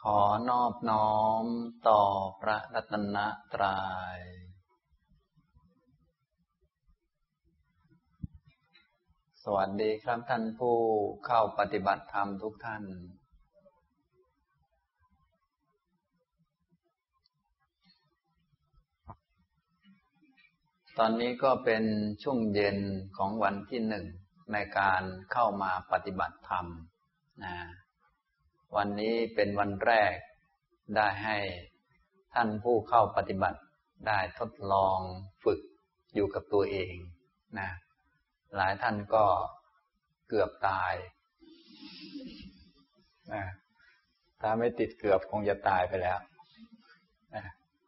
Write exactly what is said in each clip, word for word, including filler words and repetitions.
ขอนอบน้อมต่อพระรัตนตรัยสวัสดีครับท่านผู้เข้าปฏิบัติธรรมทุกท่านตอนนี้ก็เป็นช่วงเย็นของวันที่หนึ่งในการเข้ามาปฏิบัติธรรมนะวันนี้เป็นวันแรกได้ให้ท่านผู้เข้าปฏิบัติได้ทดลองฝึกอยู่กับตัวเองนะหลายท่านก็เกือบตายนะถ้าไม่ติดเกือบคงจะตายไปแล้วนะ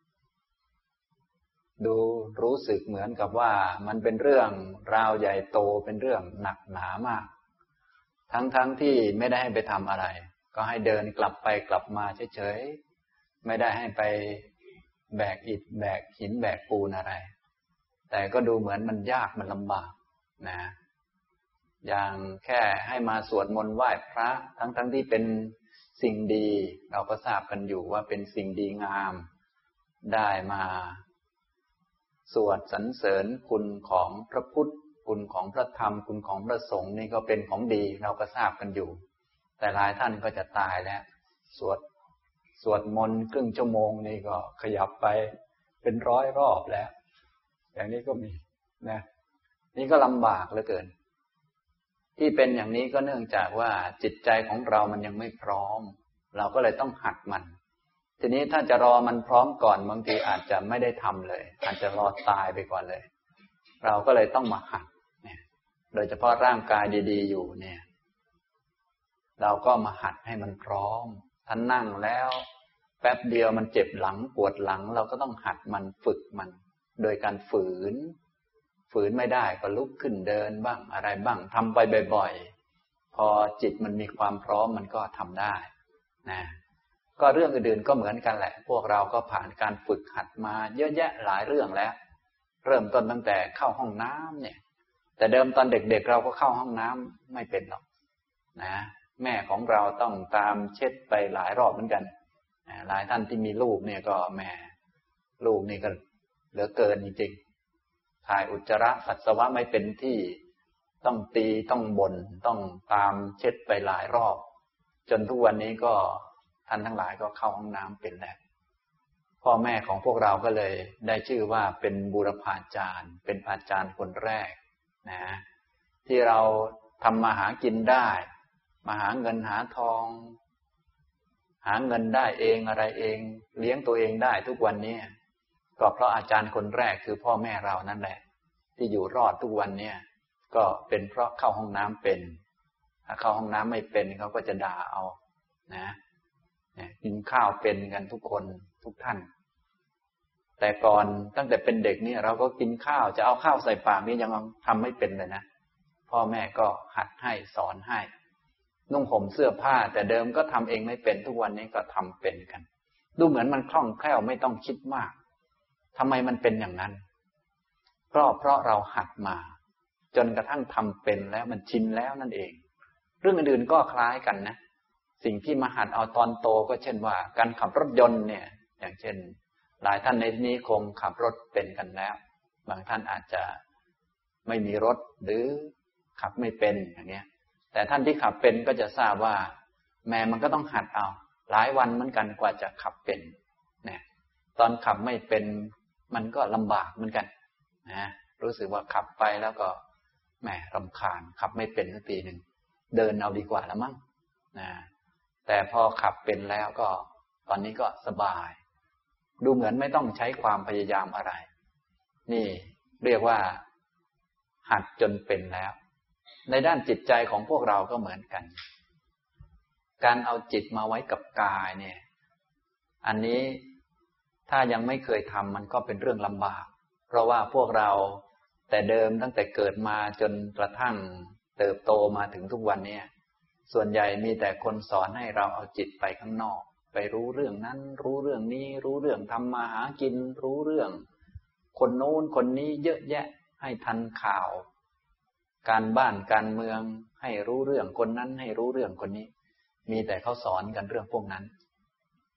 ดูรู้สึกเหมือนกับว่ามันเป็นเรื่องราวใหญ่โตเป็นเรื่องหนักหนามากทั้งๆ ท, ที่ไม่ได้ให้ไปทำอะไรก็ให้เดินกลับไปกลับมาเฉยๆไม่ได้ให้ไปแบกอิฐแบกหินแบกปูนอะไรแต่ก็ดูเหมือนมันยากมันลำบากนะอย่างแค่ให้มาสวดมนต์ไหว้พระทั้งๆ ท, ที่เป็นสิ่งดีเราก็ทราบกันอยู่ว่าเป็นสิ่งดีงามได้มาสวดสรรเสริญคุณของพระพุทธคุณของพระธรรมคุณของพระสงฆ์นี่ก็เป็นของดีเราก็ทราบกันอยู่แต่หลายท่านก็จะตายแล้วสวดสวดมนต์ครึ่งชั่วโมงนี่ก็ขยับไปเป็นร้อยรอบแล้วอย่างนี้ก็มีนะนี่ก็ลำบากเหลือเกินที่เป็นอย่างนี้ก็เนื่องจากว่าจิตใจของเรามันยังไม่พร้อมเราก็เลยต้องหัดมันทีนี้ถ้าจะรอมันพร้อมก่อนบางทีอาจจะไม่ได้ทำเลยอาจจะรอตายไปก่อนเลยเราก็เลยต้องมาหัดเนี่ยโดยเฉพาะร่างกายดีๆอยู่เนี่ยเราก็มาหัดให้มันพร้อมถ้านั่งแล้วแป๊บเดียวมันเจ็บหลังปวดหลังเราก็ต้องหัดมันฝึกมันโดยการฝืนฝืนไม่ได้ก็ลุกขึ้นเดินบ้างอะไรบ้างทำไปบ่อยๆพอจิตมันมีความพร้อมมันก็ทำได้นะก็เรื่องอื่นๆก็เหมือนกันแหละพวกเราก็ผ่านการฝึกหัดมาเยอะแยะหลายเรื่องแล้วเริ่มต้นตั้งแต่เข้าห้องน้ำเนี่ยแต่เดิมตอนเด็กๆเราก็เข้าห้องน้ำไม่เป็นหรอกนะแม่ของเราต้องตามเช็ดไปหลายรอบเหมือนกันหลายท่านที่มีลูกเนี่ยก็แม่ลูกนี่ก็เหลือเกินจริงๆถ่ายอุจจาระปัสสาวะไม่เป็นที่ต้องตีต้องบ่นต้องตามเช็ดไปหลายรอบจนทุกวันนี้ก็ท่านทั้งหลายก็เข้าห้องน้ำเป็นแล้วพ่อแม่ของพวกเราก็เลยได้ชื่อว่าเป็นบูรพาจารย์เป็นอาจารย์คนแรกนะที่เราทำมาหากินได้มาหาเงินหาทองหาเงินได้เองอะไรเองเลี้ยงตัวเองได้ทุกวันนี้ก็เพราะอาจารย์คนแรกคือพ่อแม่เรานั่นแหละที่อยู่รอดทุกวันนี้ก็เป็นเพราะเข้าห้องน้ำเป็นถ้าเข้าห้องน้ำไม่เป็นเขาก็จะด่าเอานะกินข้าวเป็นกันทุกคนทุกท่านแต่ก่อนตั้งแต่เป็นเด็กเนี่ยเราก็กินข้าวจะเอาข้าวใส่ปากนี่ยังทำไม่เป็นเลยนะพ่อแม่ก็หัดให้สอนให้นุ่งห่มเสื้อผ้าแต่เดิมก็ทำเองไม่เป็นทุกวันนี้ก็ทำเป็นกันดูเหมือนมันคล่องแคล่วไม่ต้องคิดมากทำไมมันเป็นอย่างนั้นเพราะเพราะเราหัดมาจนกระทั่งทำเป็นแล้วมันชินแล้วนั่นเองเรื่องอื่นๆก็คล้ายกันนะสิ่งที่มาหัดเอาตอนโตก็เช่นว่าการขับรถยนต์เนี่ยอย่างเช่นหลายท่านในที่นี้คงขับรถเป็นกันแล้วบางท่านอาจจะไม่มีรถหรือขับไม่เป็นอย่างเงี้ยแต่ท่านที่ขับเป็นก็จะทราบว่าแม่มันก็ต้องหัดเอาหลายวันเหมือนกันกว่าจะขับเป็นเนี่ยตอนขับไม่เป็นมันก็ลำบากเหมือนกันนะรู้สึกว่าขับไปแล้วก็แหมรำคาญขับไม่เป็นสักทีหนึ่งเดินเอาดีกว่าละมั้งนะแต่พอขับเป็นแล้วก็ตอนนี้ก็สบายดูเหมือนไม่ต้องใช้ความพยายามอะไรนี่เรียกว่าหัดจนเป็นแล้วในด้านจิตใจของพวกเราก็เหมือนกันการเอาจิตมาไว้กับกายเนี่ยอันนี้ถ้ายังไม่เคยทำมันก็เป็นเรื่องลำบากเพราะว่าพวกเราแต่เดิมตั้งแต่เกิดมาจนกระทั่งเติบโตมาถึงทุกวันนี้ส่วนใหญ่มีแต่คนสอนให้เราเอาจิตไปข้างนอกไปรู้เรื่องนั้นรู้เรื่องนี้รู้เรื่องทำมาหากินรู้เรื่องคนโน้นคนนี้เยอะแยะให้ทันข่าวการบ้านการเมืองให้รู้เรื่องคนนั้นให้รู้เรื่องคนนี้มีแต่เขาสอนกันเรื่องพวกนั้น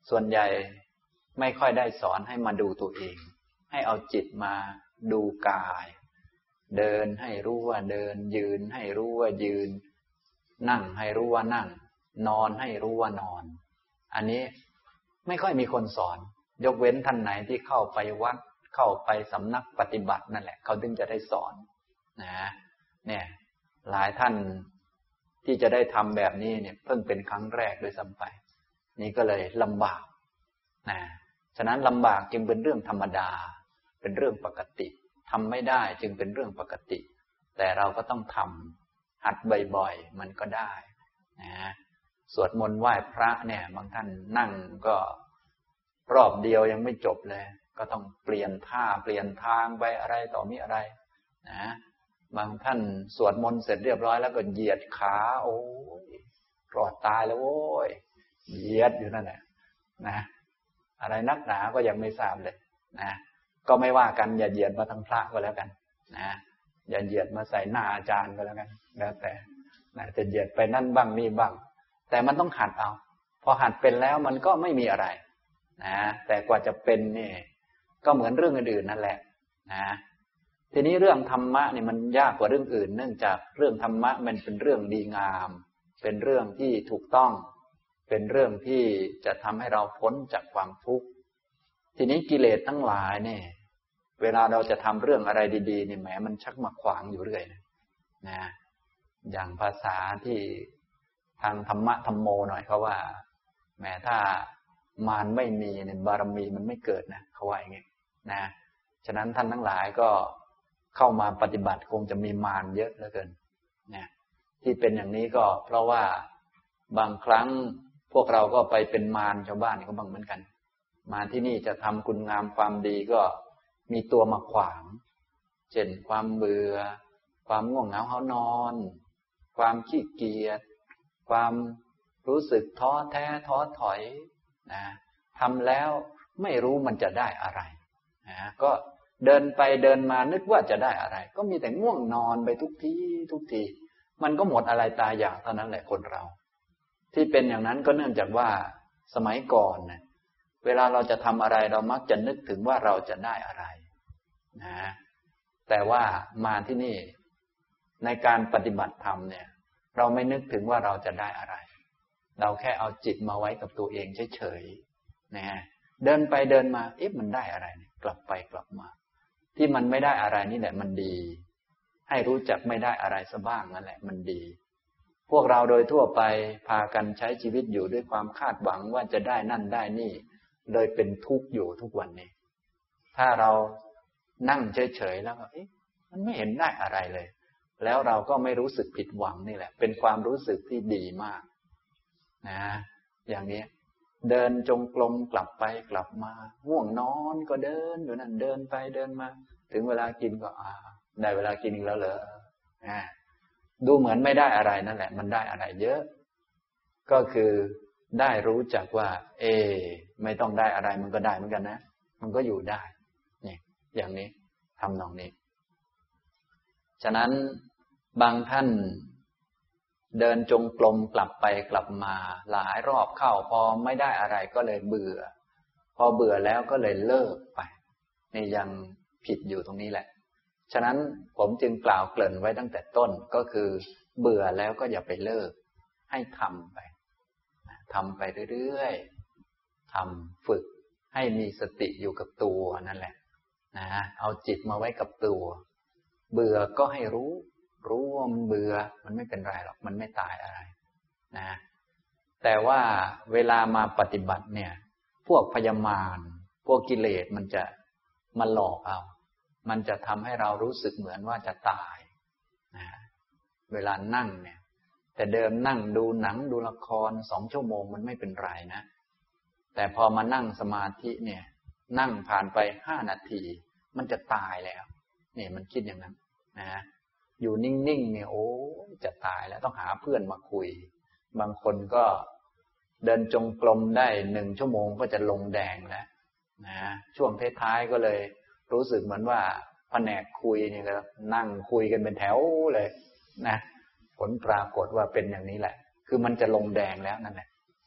ส่วนใหญ่ไม่ค่อยได้สอนให้มาดูตัวเองให้เอาจิตมาดูกายเดินให้รู้ว่าเดินยืนให้รู้ว่ายืนนั่งให้รู้ว่านั่งนอนให้รู้ว่านอนอันนี้ไม่ค่อยมีคนสอนยกเว้นท่านไหนที่เข้าไปวัดเข้าไปสำนักปฏิบัตินั่นแหละเขาถึงจะได้สอนนะเนี่ยหลายท่านที่จะได้ทำแบบนี้เนี่ยเพิ่งเป็นครั้งแรกด้วยซ้ำไปนี่ก็เลยลำบากนะฉะนั้นลำบากจึงเป็นเรื่องธรรมดาเป็นเรื่องปกติทำไม่ได้จึงเป็นเรื่องปกติแต่เราก็ต้องทำหัดบ่อยๆมันก็ได้นะสวดมนต์ไหว้พระเนี่ยบางท่านนั่งก็รอบเดียวยังไม่จบเลยก็ต้องเปลี่ยนท่าเปลี่ยนทางไปอะไรต่อมีอะไรนะบางท่านสวดมนต์เสร็จเรียบร้อยแล้วก็เหยียดขาโอ้ยรอดตายแล้วโว้ยเหยียดอยู่นั่นแหละนะอะไรนักหนาก็ยังไม่ทราบเลยนะก็ไม่ว่ากันอย่าเหยียดมาทางพระก็แล้วกันนะอย่าเหยียดมาใส่หน้าอาจารย์ก็แล้วกันแล้วแต่นะจะเหยียดไปนั่นบ้างนี่บ้างแต่มันต้องหัดเอาพอหัดเป็นแล้วมันก็ไม่มีอะไรนะแต่กว่าจะเป็นนี่ก็เหมือนเรื่องอื่นๆนั่นแหละนะทีนี้เรื่องธรรมะนี่มันยากกว่าเรื่องอื่นเนื่องจากเรื่องธรรมะมันเป็นเรื่องดีงามเป็นเรื่องที่ถูกต้องเป็นเรื่องที่จะทำให้เราพ้นจากความทุกข์ทีนี้กิเลสทั้งหลายเนี่ยเวลาเราจะทำเรื่องอะไรดีๆนี่แหมมันชักมาขวางอยู่เรื่อยนะนะอย่างภาษาที่ทางธรรมะธรรมโมหน่อยเขาว่าแหมถ้ามารไม่มีเนี่ยบารมีมันไม่เกิดนะเขาว่าอย่างงี้นะฉะนั้นท่านทั้งหลายก็เข้ามาปฏิบัติคงจะมีมารเยอะเหลือเกินนะที่เป็นอย่างนี้ก็เพราะว่าบางครั้งพวกเราก็ไปเป็นมารชาวบ้านก็บ้างเหมือนกันมาที่นี่จะทำคุณงามความดีก็มีตัวมาขวางเช่นความเบื่อความง่วงเหงาหานอนความขี้เกียจความรู้สึกท้อแท้ท้อถอยนะทำแล้วไม่รู้มันจะได้อะไรนะก็เดินไปเดินมานึกว่าจะได้อะไรก็มีแต่ง่วงนอนไปทุกทีทุกทีมันก็หมดอะไรตายอยากเท่านั้นแหละคนเราที่เป็นอย่างนั้นก็เนื่องจากว่าสมัยก่อนนะเวลาเราจะทำอะไรเรามักจะนึกถึงว่าเราจะได้อะไรนะแต่ว่ามาที่นี่ในการปฏิบัติธรรมเนี่ยเราไม่นึกถึงว่าเราจะได้อะไรเราแค่เอาจิตมาไว้กับตัวเองเฉยๆนะเดินไปเดินมาเอ๊ะมันได้อะไรเนี่ยกลับไปกลับมาที่มันไม่ได้อะไรนี่แหละมันดีให้รู้จักไม่ได้อะไรซะบ้างนั่นแหละมันดีพวกเราโดยทั่วไปพากันใช้ชีวิตอยู่ด้วยความคาดหวังว่าจะได้นั่นได้นี่เลยเป็นทุกข์อยู่ทุกวันนี้ถ้าเรานั่งเฉยๆแล้วก็เอ๊ะมันไม่เห็นได้อะไรเลยแล้วเราก็ไม่รู้สึกผิดหวังนี่แหละเป็นความรู้สึกที่ดีมากนะอย่างนี้เดินจงกรมกลับไปกลับมาง่วงนอนก็เดินอยู่นั่นเดินไปเดินมาถึงเวลากินก็อ่าได้เวลากินอีกแล้วเหรออ่าดูเหมือนไม่ได้อะไรนั่นแหละมันได้อะไรเยอะก็คือได้รู้จักว่าเอไม่ต้องได้อะไรมันก็ได้เหมือนกันนะมันก็อยู่ได้นี่อย่างนี้ทำนองนี้ฉะนั้นบางท่านเดินจงกรมกลับไปกลับมาหลายรอบเข้าพอไม่ได้อะไรก็เลยเบื่อพอเบื่อแล้วก็เลยเลิกไปนี่ยังผิดอยู่ตรงนี้แหละฉะนั้นผมจึงกล่าวเกริ่นไว้ตั้งแต่ต้นก็คือเบื่อแล้วก็อย่าไปเลิกให้ทำไปทำไปเรื่อยๆทำฝึกให้มีสติอยู่กับตัวนั่นแหละนะเอาจิตมาไว้กับตัวเบื่อก็ให้รู้รู้ว่ามันเบื่อมันไม่เป็นไรหรอกมันไม่ตายอะไรนะแต่ว่าเวลามาปฏิบัติเนี่ยพวกพยามารพวกกิเลสมันจะมาหลอกเอามันจะทำให้เรารู้สึกเหมือนว่าจะตายนะเวลานั่งเนี่ยแต่เดิมนั่งดูหนังดูละครสองชั่วโมงมันไม่เป็นไรนะแต่พอมานั่งสมาธิเนี่ยนั่งผ่านไปห้านาทีมันจะตายแล้วนี่มันคิดอย่างนั้นนะอยู่นิ่งๆเนี่ยโอ้จะตายแล้วต้องหาเพื่อนมาคุยบางคนก็เดินจงกรมได้หนึ่งชั่วโมงก็จะลงแดงแล้วนะช่วงท้ายๆก็เลยรู้สึกเหมือนว่าแผนกคุยเนี่ยก็นั่งคุยกันเป็นแถวเลยนะผลปรากฏว่าเป็นอย่างนี้แหละคือมันจะลงแดงแล้วนั่นแหละ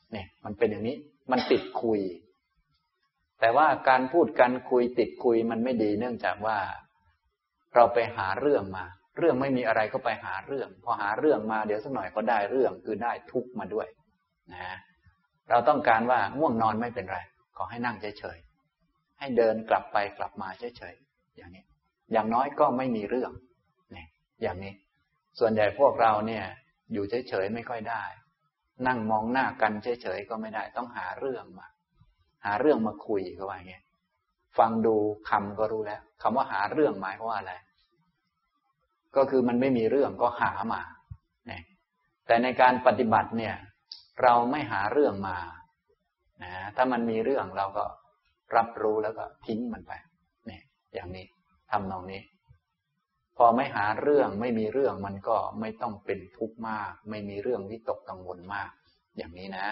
เนี่ยมันเป็นอย่างนี้มันติดคุยแต่ว่าการพูดกันคุยติดคุยมันไม่ดีเนื่องจากว่าเราไปหาเรื่องมาเรื่องไม่มีอะไรก็ไปหาเรื่องพอหาเรื่องมาเดี๋ยวสักหน่อยก็ได้เรื่องคือได้ทุกข์มาด้วยนะเราต้องการว่าง่วงนอนไม่เป็นไรขอให้นั่งเฉยๆให้เดินกลับไปกลับมาเฉยๆอย่างนี้อย่างน้อยก็ไม่มีเรื่องเนี่ยอย่างนี้ส่วนใหญ่พวกเราเนี่ยอยู่เฉยๆไม่ค่อยได้นั่งมองหน้ากันเฉยๆก็ไม่ได้ต้องหาเรื่องมาหาเรื่องมาคุยก็ว่าอย่างนี้ฟังดูคำก็รู้แล้วคำว่าหาเรื่องหมายว่าอะไรก็คือมันไม่มีเรื่องก็หามาเนี่ยแต่ในการปฏิบัติเนี่ยเราไม่หาเรื่องมานะถ้ามันมีเรื่องเราก็รับรู้แล้วก็ทิ้งมันไปเนี่ยอย่างนี้ทำนองนี้พอไม่หาเรื่องไม่มีเรื่องมันก็ไม่ต้องเป็นทุกข์มากไม่มีเรื่องวิตกกังวลมากอย่างนี้นะ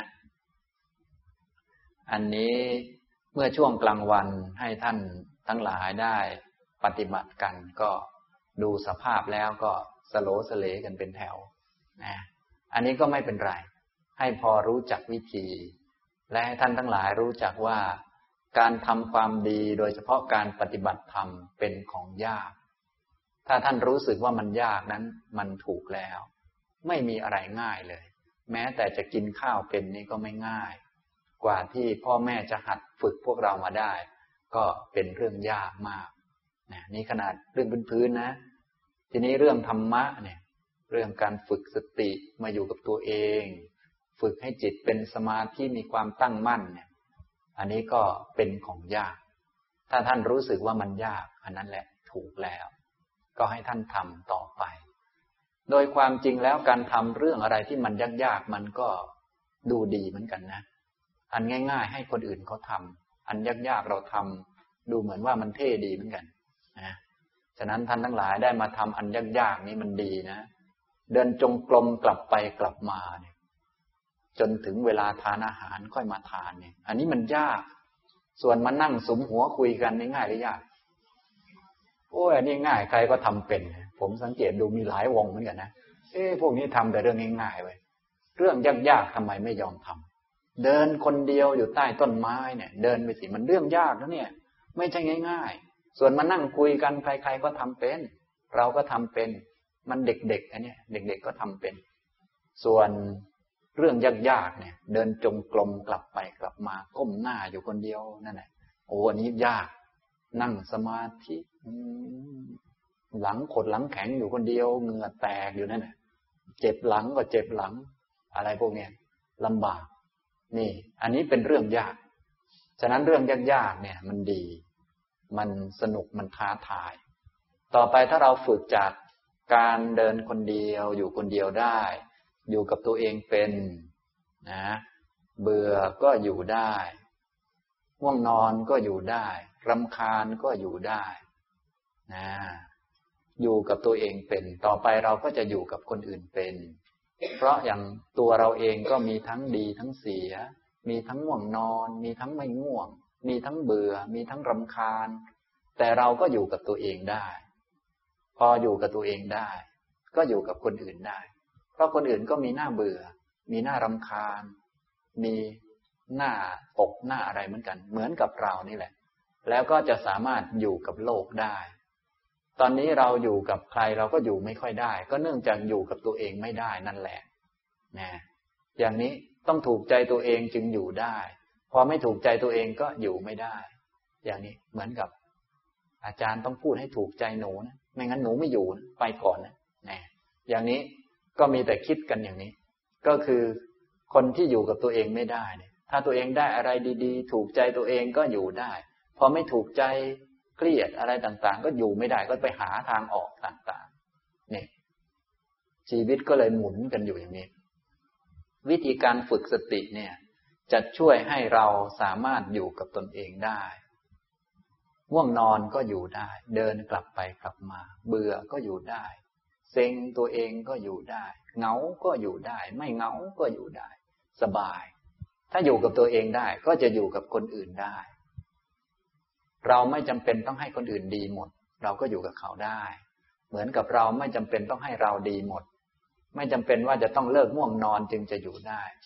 อันนี้เมื่อช่วงกลางวันให้ท่านทั้งหลายได้ปฏิบัติกันก็ดูสภาพแล้วก็สโลสเลกันเป็นแถวนะอันนี้ก็ไม่เป็นไรให้พอรู้จักวิธีและให้ท่านทั้งหลายรู้จักว่าการทำความดีโดยเฉพาะการปฏิบัติธรรมเป็นของยากถ้าท่านรู้สึกว่ามันยากนั้นมันถูกแล้วไม่มีอะไรง่ายเลยแม้แต่จะกินข้าวเป็นนี่ก็ไม่ง่ายกว่าที่พ่อแม่จะหัดฝึกพวกเรามาได้ก็เป็นเรื่องยากมากนะนี่ขนาดเรื่องพื้นๆนะทีนี้เรื่องธรรมะเนี่ยเรื่องการฝึกสติมาอยู่กับตัวเองฝึกให้จิตเป็นสมาธิมีความตั้งมั่นเนี่ยอันนี้ก็เป็นของยากถ้าท่านรู้สึกว่ามันยากอันนั้นแหละถูกแล้วก็ให้ท่านทำต่อไปโดยความจริงแล้วการทำเรื่องอะไรที่มันยากๆมันก็ดูดีเหมือนกันนะอันง่ายๆให้คนอื่นเขาทำอันยากๆเราทำดูเหมือนว่ามันเท่ดีเหมือนกันนะฉะนั้นท่านทั้งหลายได้มาทำอันยากๆนี้มันดีนะเดินจงกรมกลับไปกลับมาเนี่ยจนถึงเวลาทานอาหารค่อยมาทานเนี่ยอันนี้มันยากส่วนมานั่งสุมหัวคุยกันนี่ง่ายหรือยากโอ้ยอันนี้ง่ายใครก็ทำเป็นผมสังเกตดูมีหลายวงเหมือนกันนะเอ๊ะพวกนี้ทำแต่เรื่องง่ายๆไว้เรื่องยากๆทำไมไม่ยอมทำเดินคนเดียวอยู่ใต้ต้นไม้เนี่ยเดินไปสิมันเรื่องยากนะเนี่ยไม่ใช่ง่ายๆส่วนมานั่งคุยกันใครๆก็ทำเป็นเราก็ทำเป็นมันเด็กๆอันนี้เด็กๆก็ทำเป็นส่วนเรื่องยากๆเนี่ยเดินจงกรมกลับไปกลับมาก้มหน้าอยู่คนเดียวนั่นแหละโอ้อันนี้ยากนั่งสมาธิหลังขดหลังแข็งอยู่คนเดียวเหงื่อแตกอยู่นั่นแหละเจ็บหลังก็เจ็บหลังอะไรพวกเนี้ยลำบากนี่อันนี้เป็นเรื่องยากฉะนั้นเรื่องยากๆเนี่ยมันดีมันสนุกมันท้าทายต่อไปถ้าเราฝึกจากการเดินคนเดียวอยู่คนเดียวได้อยู่กับตัวเองเป็นนะเบื่อก็อยู่ได้ง่วงนอนก็อยู่ได้รำคาญก็อยู่ได้นะอยู่กับตัวเองเป็นต่อไปเราก็จะอยู่กับคนอื่นเป็นเพราะอย่างตัวเราเองก็มีทั้งดีทั้งเสียมีทั้งง่วงนอนมีทั้งไม่ง่วงมีทั้งเบื่อมีทั้งรำคาญแต่เราก็อยู่กับตัวเองได้พออยู่กับตัวเองได้ก็อยู่กับคนอื่นได้เพราะคนอื่นก็มีหน้าเบื่อมีหน้ารำคาญมีหน้าตกหน้าอะไรเหมือนกันเหมือนกับเรานี่แหละแล้วก็จะสามารถอยู่กับโลกได้ตอนนี้เราอยู่กับใครเราก็อยู่ไม่ค่อยได้ก็เนื่องจากอยู่กับตัวเองไม่ได้นั่นแหละนะอย่างนี้ต้องถูกใจตัวเองจึงอยู่ได้พอไม่ถูกใจตัวเองก็อยู่ไม่ได้อย่างนี้เหมือนกับอาจารย์ต้องพูดให้ถูกใจหนูนะไม่งั้นหนูไม่อยู่นะไปก่อนนะนะอย่างนี้ก็มีแต่คิดกันอย่างนี้ก็คือคนที่อยู่กับตัวเองไม่ได้เนี่ยถ้าตัวเองได้อะไรดีๆถูกใจตัวเองก็อยู่ได้พอไม่ถูกใจเครียดอะไรต่างๆก็อยู่ไม่ได้ก็ไปหาทางออกต่างๆนี่ชีวิตก็เลยหมุนกันอยู่อย่างนี้วิธีการฝึกสติเนี่ยจะช่วยให้เราสามารถอยู่กับตนเองได้ง่วงนอนก็อยู่ได้เดินกลับไปกลับมาเบื่อก็อยู่ได้เซ็งตัวเองก็อยู่ได้เหงาก็อยู่ได้ไม่เหงาก็อยู่ได้สบายถ้าอยู่กับตัวเองได้ก็จะอยู่กับคนอื่นได้เราไม่จำเป็นต้องให้คนอื่นดีหมดเราก็อยู่กับเขาได้เหมือนกับเราไม่จำเป็นต้องให้เราดีหมดไม่จำเป็นว่าจะต้องเลิกง่วงนอนจึงจะอยู่ได้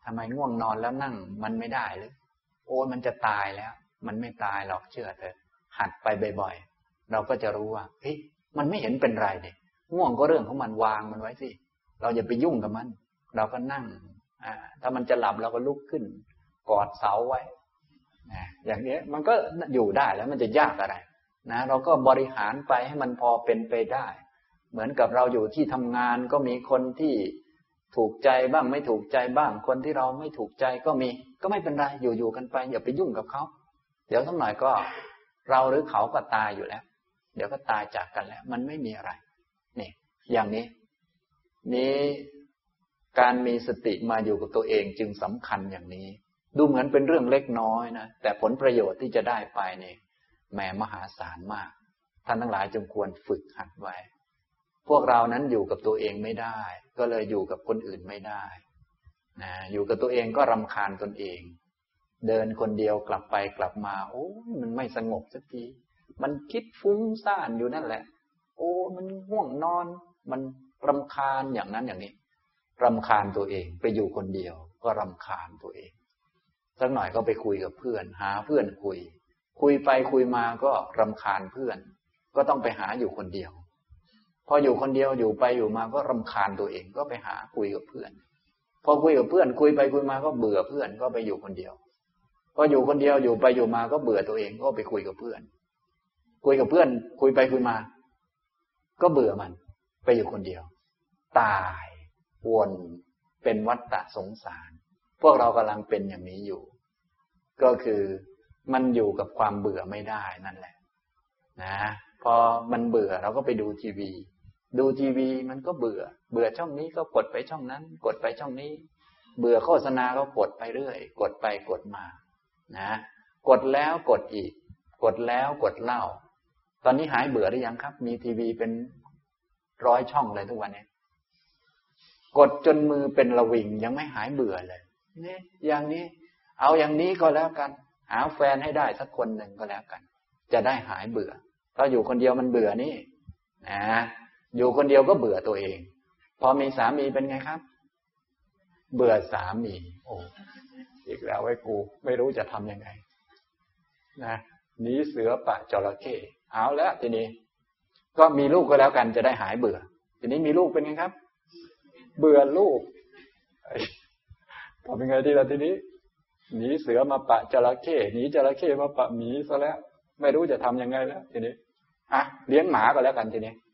ทำไมง่วงนอนแล้วนั่งมันไม่ได้หรือโอ้มันจะตายแล้วมันไม่ตายหรอกเชื่อเถอะหัดไปบ่อยๆเราก็จะรู้ว่าเฮ้ยมันไม่เห็นเป็นไรเนี่ยง่วงก็เรื่องของมันวางมันไว้สิเราอย่าไปยุ่งกับมันเราก็นั่งอ่าถ้ามันจะหลับเราก็ลุกขึ้นกอดเสาไว้นะอย่างนี้มันก็อยู่ได้แล้วมันจะยากอะไรนะเราก็บริหารไปให้มันพอเป็นไปได้เหมือนกับเราอยู่ที่ทำงานก็มีคนที่ถูกใจบ้างไม่ถูกใจบ้างคนที่เราไม่ถูกใจก็มีก็ไม่เป็นไรอยู่ๆกันไปอย่าไปยุ่งกับเขาเดี๋ยวสักหน่อยก็เราหรือเขาก็ตายอยู่แล้วเดี๋ยวก็ตายจากกันแล้วมันไม่มีอะไรนี่อย่างนี้นี้การมีสติมาอยู่กับตัวเองจึงสำคัญอย่างนี้ดูเหมือนเป็นเรื่องเล็กน้อยนะแต่ผลประโยชน์ที่จะได้ไปนี่แหมมหาศาลมากท่านทั้งหลายจงควรฝึกหัดไว้พวกเรานั้นอยู่กับตัวเองไม่ได้ก็เลยอยู่กับคนอื่นไม่ได้นะอยู่กับตัวเองก็รำคาญตนเองเดินคนเดียวกลับไปกลับมาโอ้มันไม่สงบสักทีมันคิดฟุ้งซ่านอยู่นั่นแหละโอ้มันง่วงนอนมันรำคาญอย่างนั้นอย่างนี้รำคาญตัวเองไปอยู่คนเดียวก็รำคาญตัวเองสักหน่อยก็ไปคุยกับเพื่อนหาเพื่อนคุยคุยไปคุยมาก็รำคาญเพื่อนก็ต้องไปหาอยู่คนเดียวพออยู่คนเดียวอยู่ไปอยู่มาก็รำคาญตัวเองก็ไปหาคุยกับเพื่อนพอคุยกับเพื่อนคุยไปคุยมาก็เบื่อเพื่อนก็ไปอยู่คนเดียวพออยู่คนเดียวอยู่ไปอยู่มาก็เบื่อตัวเองก็ไปคุยกับเพื่อนคุยกับเพื่อนคุยไปคุยมาก็เบื่อมันไปอยู่คนเดียวตายวนเป็นวัฏฏะสงสารพวกเรากำลังเป็นอย่างนี้อยู่ก็คือมันอยู่กับความเบื่อไม่ได้นั่นแหละนะพอมันเบื่อเราก็ไปดูทีวีดูทีวีมันก็เบื่อเบื่อช่องนี้ก็กดไปช่องนั้นกดไปช่องนี้เบื่อโฆษณาก็กดไปเรื่อยกดไปกดมานะกดแล้วกดอีกกดแล้วกดเล่าตอนนี้หายเบื่อหรือยังครับมีทีวีเป็นร้อยช่องเลยทุกวันนี้กดจนมือเป็นระวิงยังไม่หายเบื่อเลยนี่อย่างนี้เอาอย่างนี้ก็แล้วกันหาแฟนให้ได้สักคนหนึ่งก็แล้วกันจะได้หายเบื่อเพราะอยู่คนเดียวมันเบื่อนี่นะอยู่คนเดียวก็เบื่อตัวเองพอมีสามีเป็นไงครับเบื่อสามีโอ้อีกแล้วไอ้กูไม่รู้จะทำยังไงนะหนีเสือปะจระเข้เอาแล้วทีนี้ก็มีลูกก็แล้วกันจะได้หายเบื่อทีนี้มีลูกเป็นไงครับเบื่อลูกทำยังไงดีล่ะทีนี้หนีเสือมาปะจระเข้หนีจระเข้มาปะหมีซะแล้วไม่รู้จะทำยังไงแล้วทีนี้อ่ะเลี้ยงหมาก็แล้วกันทีนี้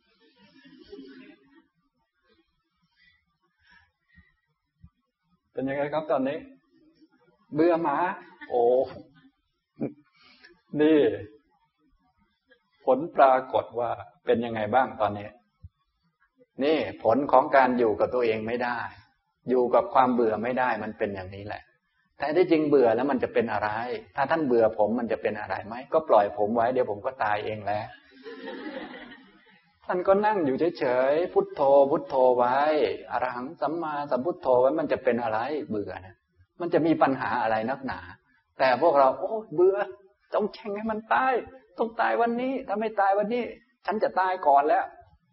เป็นยังไงครับตอนนี้เบื่อหมาโอ้นี่ผลปรากฏว่าเป็นยังไงบ้างตอนนี้นี่ผลของการอยู่กับตัวเองไม่ได้อยู่กับความเบื่อไม่ได้มันเป็นอย่างนี้แหละแต่ที่จริงเบื่อแล้วมันจะเป็นอะไรถ้าท่านเบื่อผมมันจะเป็นอะไรไหมก็ปล่อยผมไว้เดี๋ยวผมก็ตายเองแหละท่านก็นั่งอยู่เฉยๆพุทโธพุทโธไว้อรหังสัมมาสัมพุทโธไว้มันจะเป็นอะไรเบื่อนะมันจะมีปัญหาอะไรนักหนาแต่พวกเราโอ้เบื่อต้องแข่งให้มันตายต้องตายวันนี้ถ้าไม่ตายวันนี้ฉันจะตายก่อนแล้ว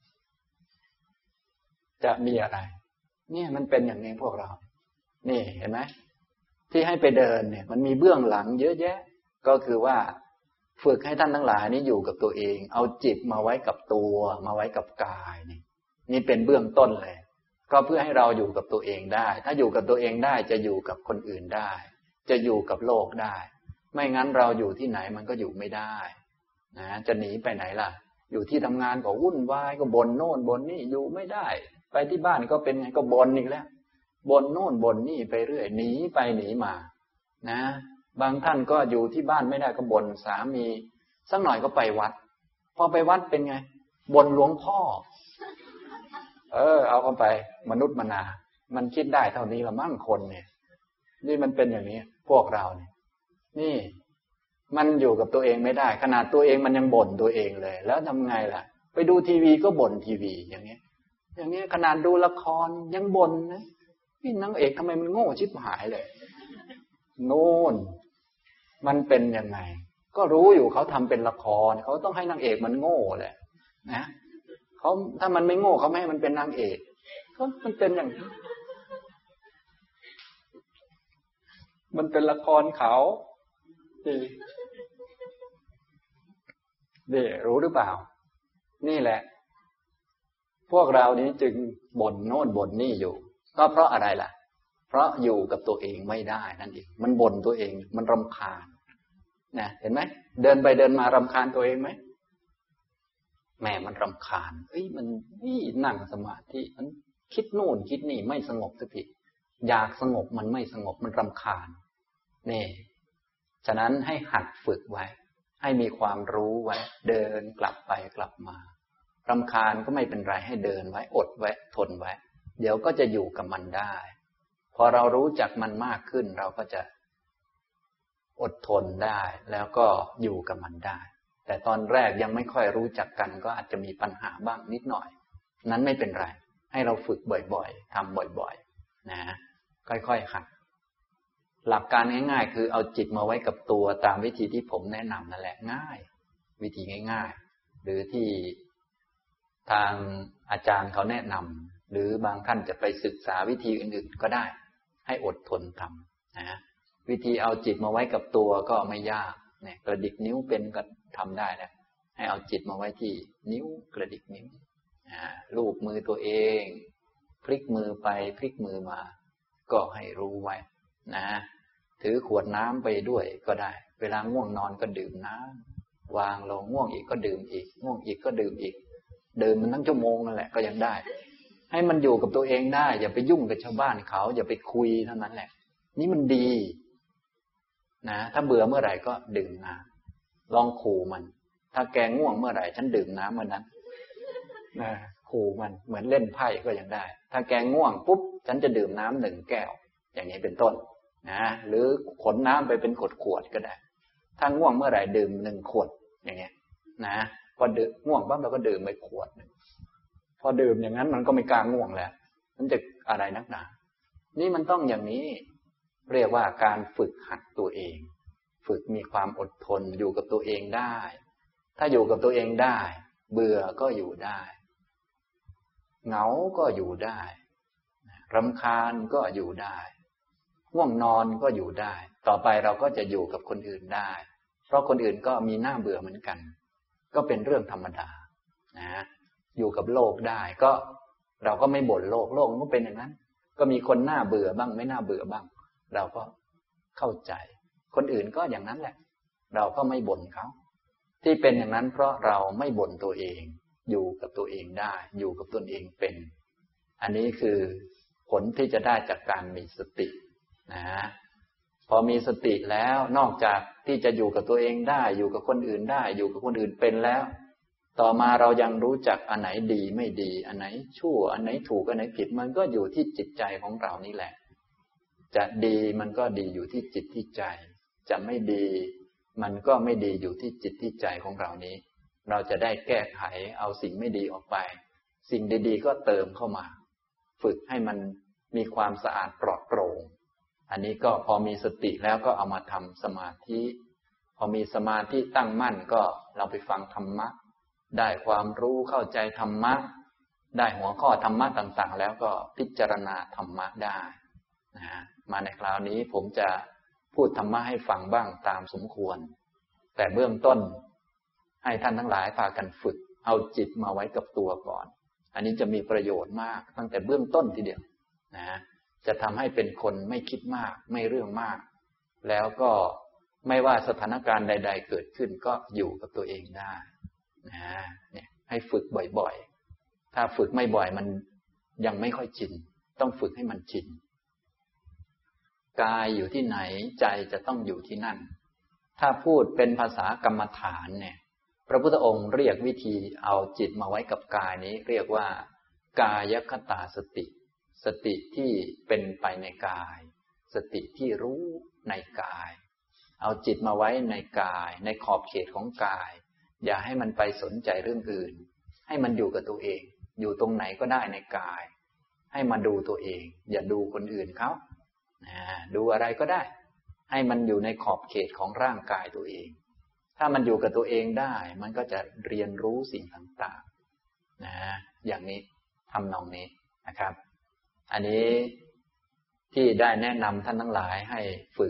จะมีอะไรเนี่ยมันเป็นอย่างนี้พวกเรานี่เห็นไหมที่ให้ไปเดินเนี่ยมันมีเบื้องหลังเยอะแยะก็คือว่าฝึกให้ท่านทั้งหลายนี้อยู่กับตัวเองเอาจิตมาไว้กับตัวมาไว้กับกายนี่นี่เป็นเบื้องต้นเลยก็เพื่อให้เราอยู่กับตัวเองได้ถ้าอยู่กับตัวเองได้จะอยู่กับคนอื่นได้จะอยู่กับโลกได้ไม่งั้นเราอยู่ที่ไหนมันก็อยู่ไม่ได้นะจะหนีไปไหนล่ะอยู่ที่ทำงานก็วุ่นวายก็บ่นโน่นบ่นนี่อยู่ไม่ได้ไปที่บ้านก็เป็นไงก็บ่นอีกแล้วบ่นโน่นบ่นนี่ไปเรื่อยหนีไปหนีมานะบางท่านก็อยู่ที่บ้านไม่ได้ก็บ่นสามีสักหน่อยก็ไปวัดพอไปวัดเป็นไงบ่นหลวงพ่อเออเอาเข้าไปมนุษย์มนามันคิดได้เท่านี้ละมั่งคนเนี่ยนี่มันเป็นอย่างนี้พวกเราเนี่ยนี่มันอยู่กับตัวเองไม่ได้ขนาดตัวเองมันยังบ่นตัวเองเลยแล้วทำไงล่ะไปดูทีวีก็บ่นทีวีอย่างเงี้ยอย่างเงี้ยขนาดดูละครยังบ่นนะนี่นางเอกทำไมมันโง่ชิบหายเลยโน่นมันเป็นยังไงก็รู้อยู่เขาทำเป็นละครเขาต้องให้นางเอกมันโง่แหละนะเขาถ้ามันไม่โง่เขาไม่ให้มันเป็นนางเอกก็มันเป็นอย่างนี้มันเป็นละครเขานี่นี่รู้หรือเปล่านี่แหละพวกเรานี้จึงบ่นโน่นบ่นนี่อยู่ก็เพราะอะไรล่ะเพราะอยู่กับตัวเองไม่ได้นั่นเองมันบ่นตัวเองมันรำคาญนะเห็นไหมเดินไปเดินมารำคาญตัวเองไหมแม่มันรำคาญเอ้ยมันนี่นั่งสมาธิมันคิดโน่นคิดนี่ไม่สงบสักทีอยากสงบมันไม่สงบมันรำคาญนี่ฉะนั้นให้หัดฝึกไว้ให้มีความรู้ไว้เดินกลับไปกลับมารำคาญก็ไม่เป็นไรให้เดินไว้อดไว้ทนไว้เดี๋ยวก็จะอยู่กับมันได้พอเรารู้จักมันมากขึ้นเราก็จะอดทนได้แล้วก็อยู่กับมันได้แต่ตอนแรกยังไม่ค่อยรู้จักกันก็อาจจะมีปัญหาบ้างนิดหน่อยนั้นไม่เป็นไรให้เราฝึกบ่อยๆทำบ่อยๆนะค่อยๆหัดหลักการง่ายๆคือเอาจิตมาไว้กับตัวตามวิธีที่ผมแนะนำนั่นแหละง่ายวิธีง่ายๆหรือที่ทางอาจารย์เขาแนะนำหรือบางท่านจะไปศึกษาวิธีอื่นๆก็ได้ให้อดทนทำนะวิธีเอาจิตมาไว้กับตัวก็ไม่ยากเนี่ยกระดิกนิ้วเป็นก็ทำได้แล้วให้เอาจิตมาไว้ที่นิ้วกระดิกนิ้วลูบมือตัวเองพลิกมือไปพลิกมือมาก็ให้รู้ไว้นะถือขวดน้ำไปด้วยก็ได้เวลาง่วงนอนก็ดื่มน้ำวางลงง่วงอีกก็ดื่มอีกง่วงอีกก็ดื่มอีกดื่มมันทั้งชั่วโมงนั่นแหละก็ยังได้ให้มันอยู่กับตัวเองได้อย่าไปยุ่งกับชาวบ้านเขาอย่าไปคุยเท่านั้นแหละนี่มันดีนะถ้าเบื่อเมื่อไหร่ก็ดื่มน้ำลองขู่มันถ้าแกง่วงเมื่อไหร่ฉันดื่มน้ำเมื่อนั้นนะขู่มันเหมือนเล่นไพ่ก็ยังได้ถ้าแกง่วงปุ๊บฉันจะดื่มน้ำหนึ่งแก้วอย่างนี้เป็นต้นนะหรือขนน้ำไปเป็นขวดขวดก็ได้ถ้าง่วงเมื่อไหร่ดื่มหนึ่งขวดอย่างเงี้ยนะพอดื่มง่วงปั๊บเราก็ดื่มไปขวดหนึ่งพอดื่มอย่างนั้นมันก็ไม่กล้าง่วงแล้วมันจะอะไรนักหนานี่มันต้องอย่างนี้เรียกว่าการฝึกหัดตัวเองฝึกมีความอดทนอยู่กับตัวเองได้ถ้าอยู่กับตัวเองได้เบื่อก็อยู่ได้เหงาก็อยู่ได้รำคาญก็อยู่ได้ง่วงนอนก็อยู่ได้ต่อไปเราก็จะอยู่กับคนอื่นได้เพราะคนอื่นก็มีหน้าเบื่อเหมือนกันก็เป็นเรื่องธรรมดานะอยู่กับโลกได้ก็เราก็ไม่บ่นโลกโลกมันก็เป็นอย่างนั้นก็มีคนหน้าเบื่อบ้างไม่น่าเบื่อบ้างเราก็เข้าใจคนอื่นก็อย่างนั้นแหละเราก็ไม่บ่นเขาที่เป็นอย่างนั้นเพราะเราไม่บ่นตัวเองอยู่กับตัวเองได้อยู่กับตนเองเป็นอันนี้คือผลที่จะได้จากการมีสตินะพอมีสติแล้วนอกจากที่จะอยู่กับตัวเองได้อยู่กับคนอื่นได้อยู่กับคนอื่นเป็นแล้วต่อมาเรายังรู้จักอันไหนดีไม่ดีอันไหนชั่วอันไหนถูกอันไหนผิดมันก็อยู่ที่จิตใจของเรานี่แหละจะดีมันก็ดีอยู่ที่จิตที่ใจจะไม่ดีมันก็ไม่ดีอยู่ที่จิตที่ใจของเรานี้เราจะได้แก้ไขเอาสิ่งไม่ดีออกไปสิ่งดีๆก็เติมเข้ามาฝึกให้มันมีความสะอาดปลอดโปร่งอันนี้ก็พอมีสติแล้วก็เอามาทำสมาธิพอมีสมาธิตั้งมั่นก็เราไปฟังธรรมะได้ความรู้เข้าใจธรรมะได้หัวข้อธรรมะต่างๆแล้วก็พิจารณาธรรมะได้นะมาในคราวนี้ผมจะพูดธรรมะให้ฟังบ้างตามสมควรแต่เบื้องต้นให้ท่านทั้งหลายพากันฝึกเอาจิตมาไว้กับตัวก่อนอันนี้จะมีประโยชน์มากตั้งแต่เบื้องต้นทีเดียวนะจะทำให้เป็นคนไม่คิดมากไม่เรื่องมากแล้วก็ไม่ว่าสถานการณ์ใดๆเกิดขึ้นก็อยู่กับตัวเองได้นะเนี่ยให้ฝึกบ่อยๆถ้าฝึกไม่บ่อยมันยังไม่ค่อยชินต้องฝึกให้มันชินกายอยู่ที่ไหนใจจะต้องอยู่ที่นั่นถ้าพูดเป็นภาษากรรมฐานเนี่ยพระพุทธองค์เรียกวิธีเอาจิตมาไว้กับกายนี้เรียกว่ากายคตาสติสติที่เป็นไปในกายสติที่รู้ในกายเอาจิตมาไว้ในกายในขอบเขตของกายอย่าให้มันไปสนใจเรื่องอื่นให้มันอยู่กับตัวเองอยู่ตรงไหนก็ได้ในกายให้มาดูตัวเองอย่าดูคนอื่นเขาดูอะไรก็ได้ให้มันอยู่ในขอบเขตของร่างกายตัวเองถ้ามันอยู่กับตัวเองได้มันก็จะเรียนรู้สิ่งต่างๆนะอย่างนี้ทำนองนี้นะครับอันนี้ที่ได้แนะนำท่านทั้งหลายให้ฝึก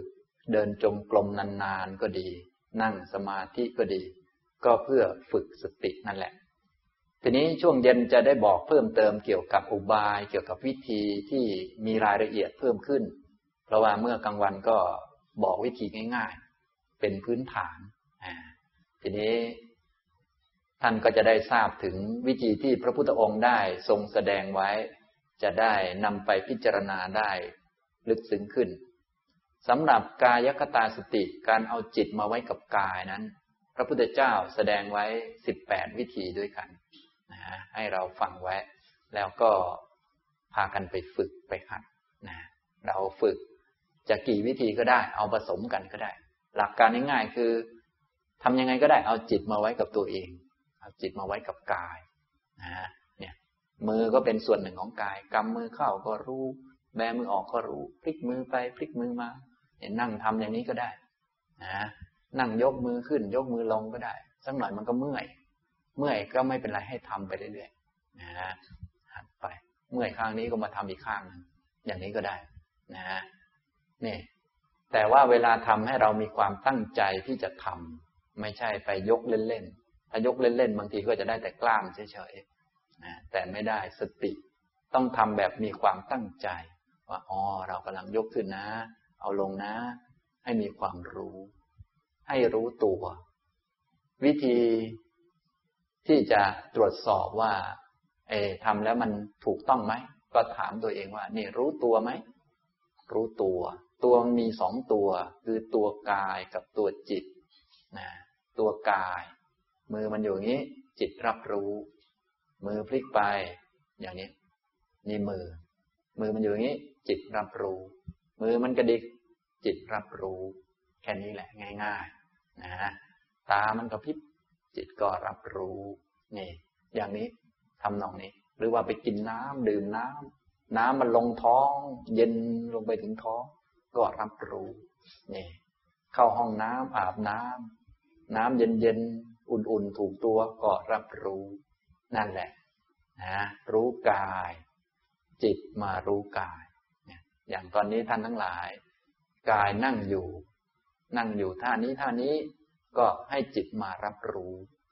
เดินจงกรมนานๆก็ดีนั่งสมาธิก็ดีก็เพื่อฝึกสตินั่นแหละทีนี้ช่วงเย็นจะได้บอกเพิ่มเติมเกี่ยวกับอุบายเกี่ยวกับวิธีที่มีรายละเอียดเพิ่มขึ้นเพราะว่าเมื่อกลางวันก็บอกวิธีง่ายๆเป็นพื้นฐานทีนี้ท่านก็จะได้ทราบถึงวิธีที่พระพุทธองค์ได้ทรงแสดงไว้จะได้นำไปพิจารณาได้ลึกซึ้งขึ้นสำหรับกายคตาสติการเอาจิตมาไว้กับกายนั้นพระพุทธเจ้าแสดงไว้สิบแปดวิธีด้วยกันนะให้เราฟังไว้แล้วก็พากันไปฝึกไปหัดนะเราฝึกจะกี่วิธีก็ได้เอาผสมกันก็ได้หลักการง่ายๆคือทำยังไงก็ได้เอาจิตมาไว้กับตัวเองเอาจิตมาไว้กับกายนะเนี่ยมือก็เป็นส่วนหนึ่งของกายกำมือเข้าก็รู้แบมือออกก็รู้พลิกมือไปพลิกมือมาเนี่ยนั่งทำอย่างนี้ก็ได้นะนั่งยกมือขึ้นยกมือลงก็ได้สักหน่อยมันก็เมื่อยเมื่อยก็ไม่เป็นไรให้ทำไปเรื่อยๆนะหัดไปเมื่อยข้างนี้ก็มาทำอีกข้างนึงอย่างนี้ก็ได้นะนี่แต่ว่าเวลาทำให้เรามีความตั้งใจที่จะทำไม่ใช่ไปยกเล่นๆถ้ายกเล่นๆบางทีก็จะได้แต่กล้ามเฉยๆนะแต่ไม่ได้สติต้องทำแบบมีความตั้งใจว่าอ๋อเรากำลังยกขึ้นนะเอาลงนะให้มีความรู้ให้รู้ตัววิธีที่จะตรวจสอบว่าเออทำแล้วมันถูกต้องไหมก็ถามตัวเองว่านี่รู้ตัวไหมรู้ตัวตัวมีสองตัวคือตัวกายกับตัวจิตนะตัวกายมือมันอยู่อย่างนี้จิตรับรู้มือพลิกไปอย่างนี้นี่มือมือมันอยู่อย่างนี้จิตรับรู้มือมันกระดิกจิตรับรู้แค่นี้แหละง่ายๆนะตามันกระพริบจิตก็รับรู้นี่อย่างนี้ทำนองนี้หรือว่าไปกินน้ำดื่มน้ำน้ำมันลงท้องเย็นลงไปถึงท้องก็รับรู้นี่เข้าห้องน้ำอาบน้ำน้ำเย็นๆอุ่นๆถูกตัวก็รับรู้นั่นแหละนะรู้กายจิตมารู้กายเนี่ยอย่างตอนนี้ท่านทั้งหลายกายนั่งอยู่นั่งอยู่ท่านี้ท่านี้ก็ให้จิตมารับรู้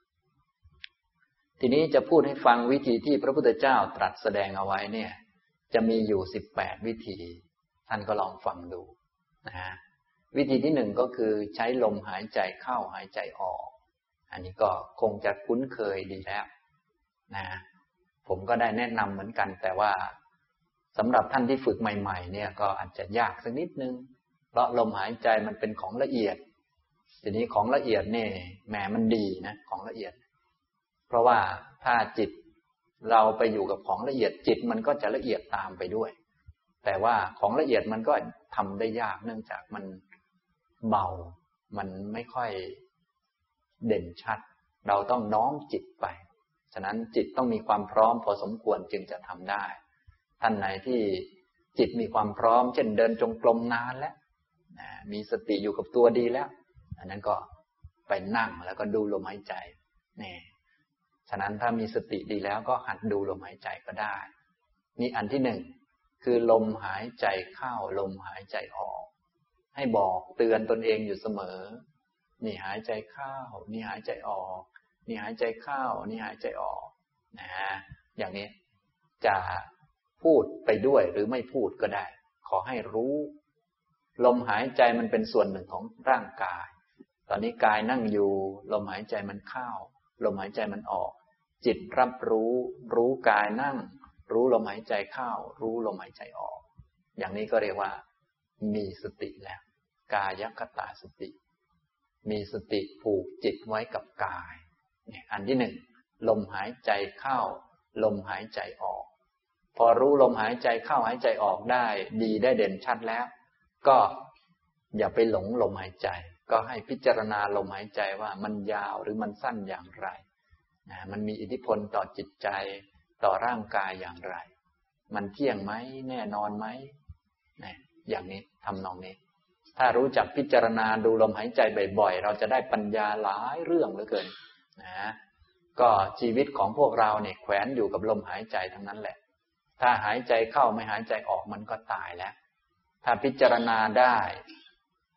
ทีนี้จะพูดให้ฟังวิธีที่พระพุทธเจ้าตรัสแสดงเอาไว้เนี่ยจะมีอยู่สิบแปดวิธีท่านก็ลองฟังดูนะฮะวิธีที่หนึ่งก็คือใช้ลมหายใจเข้าหายใจออกอันนี้ก็คงจะคุ้นเคยดีแล้วนะผมก็ได้แนะนำเหมือนกันแต่ว่าสำหรับท่านที่ฝึกใหม่ๆเนี่ยก็อาจจะยากสักนิดนึงเพราะลมหายใจมันเป็นของละเอียดทีนี้ของละเอียดเนี่ยแหมมันดีนะของละเอียดเพราะว่าถ้าจิตเราไปอยู่กับของละเอียดจิตมันก็จะละเอียดตามไปด้วยแต่ว่าของละเอียดมันก็ทำได้ยากเนื่องจากมันเบามันไม่ค่อยเด่นชัดเราต้องน้อมจิตไปฉะนั้นจิตต้องมีความพร้อมพอสมควรจึงจะทำได้ท่านไหนที่จิตมีความพร้อมเช่นเดินจงกรมนานแล้วมีสติอยู่กับตัวดีแล้วอันนั้นก็ไปนั่งแล้วก็ดูลมหายใจนี่ฉะนั้นถ้ามีสติดีแล้วก็หัดดูลมหายใจก็ได้นี่อันที่หนึ่งคือลมหายใจเข้าลมหายใจออกให้บอกเตือนตนเองอยู่เสมอนี่หายใจเข้านี่หายใจออกนี่หายใจเข้านี่หายใจออกนะอย่างนี้จะพูดไปด้วยหรือไม่พูดก็ได้ขอให้รู้ลมหายใจมันเป็นส่วนหนึ่งของร่างกายตอนนี้กายนั่งอยู่ลมหายใจมันเข้าลมหายใจมันออกจิตรับรู้รู้กายนั่งรู้ลมหายใจเข้ารู้ลมหายใจออกอย่างนี้ก็เรียกว่ามีสติแล้วกายคตาสติมีสติผูกจิตไว้กับกายเนี่ยอันที่หนึ่งลมหายใจเข้าลมหายใจออกพอรู้ลมหายใจเข้าหายใจออกได้ดีได้เด่นชัดแล้วก็อย่าไปหลงลมหายใจก็ให้พิจารณาลมหายใจว่ามันยาวหรือมันสั้นอย่างไรนะมันมีอิทธิพลต่อจิตใจต่อร่างกายอย่างไรมันเที่ยงไหมแน่นอนไหมนะอย่างนี้ทำนองนี้ถ้ารู้จักพิจารณาดูลมหายใจบ่อยๆเราจะได้ปัญญาหลายเรื่องเหลือเกินนะก็ชีวิตของพวกเราเนี่ยแขวนอยู่กับลมหายใจทั้งนั้นแหละถ้าหายใจเข้าไม่หายใจออกมันก็ตายแล้วถ้าพิจารณาได้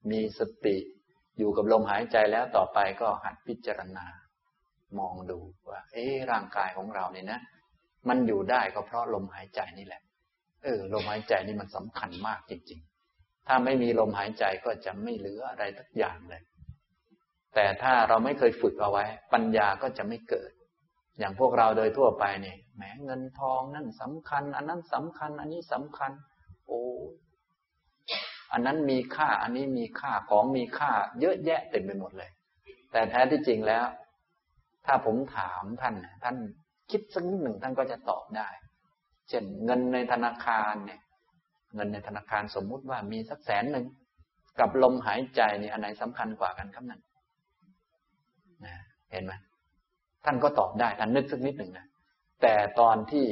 มีสติอยู่กับลมหายใจแล้วต่อไปก็หัดพิจารณามองดูว่าเอ๊ะร่างกายของเราเนี่ยนะมันอยู่ได้ก็เพราะลมหายใจนี่แหละเออลมหายใจนี่มันสำคัญมากจริงๆถ้าไม่มีลมหายใจก็จะไม่เหลืออะไรสักอย่างเลยแต่ถ้าเราไม่เคยฝึกเอาไว้ปัญญาก็จะไม่เกิดอย่างพวกเราโดยทั่วไปเนี่ยแหมเงินทองนั่นสำคัญอันนั้นสำคัญอันนี้สำคัญโอ้อันนั้นมีค่าอันนี้มีค่าของมีค่าเยอะแยะเต็มไปหมดเลยแต่แท้ที่จริงแล้วถ้าผมถามท่านท่านคิดสักนิดหนึ่งท่านก็จะตอบได้เช่นเงินในธนาคารเนี่ยเงินในธนาคารสมมุติว่ามีสักแสนหนึ่งกับลมหายใจนี่อันไหนสำคัญกว่ากันครับนั่นนะเห็นไหมท่านก็ตอบได้ท่านนึกสักนิดหนึ่งนะแต่ตอนที่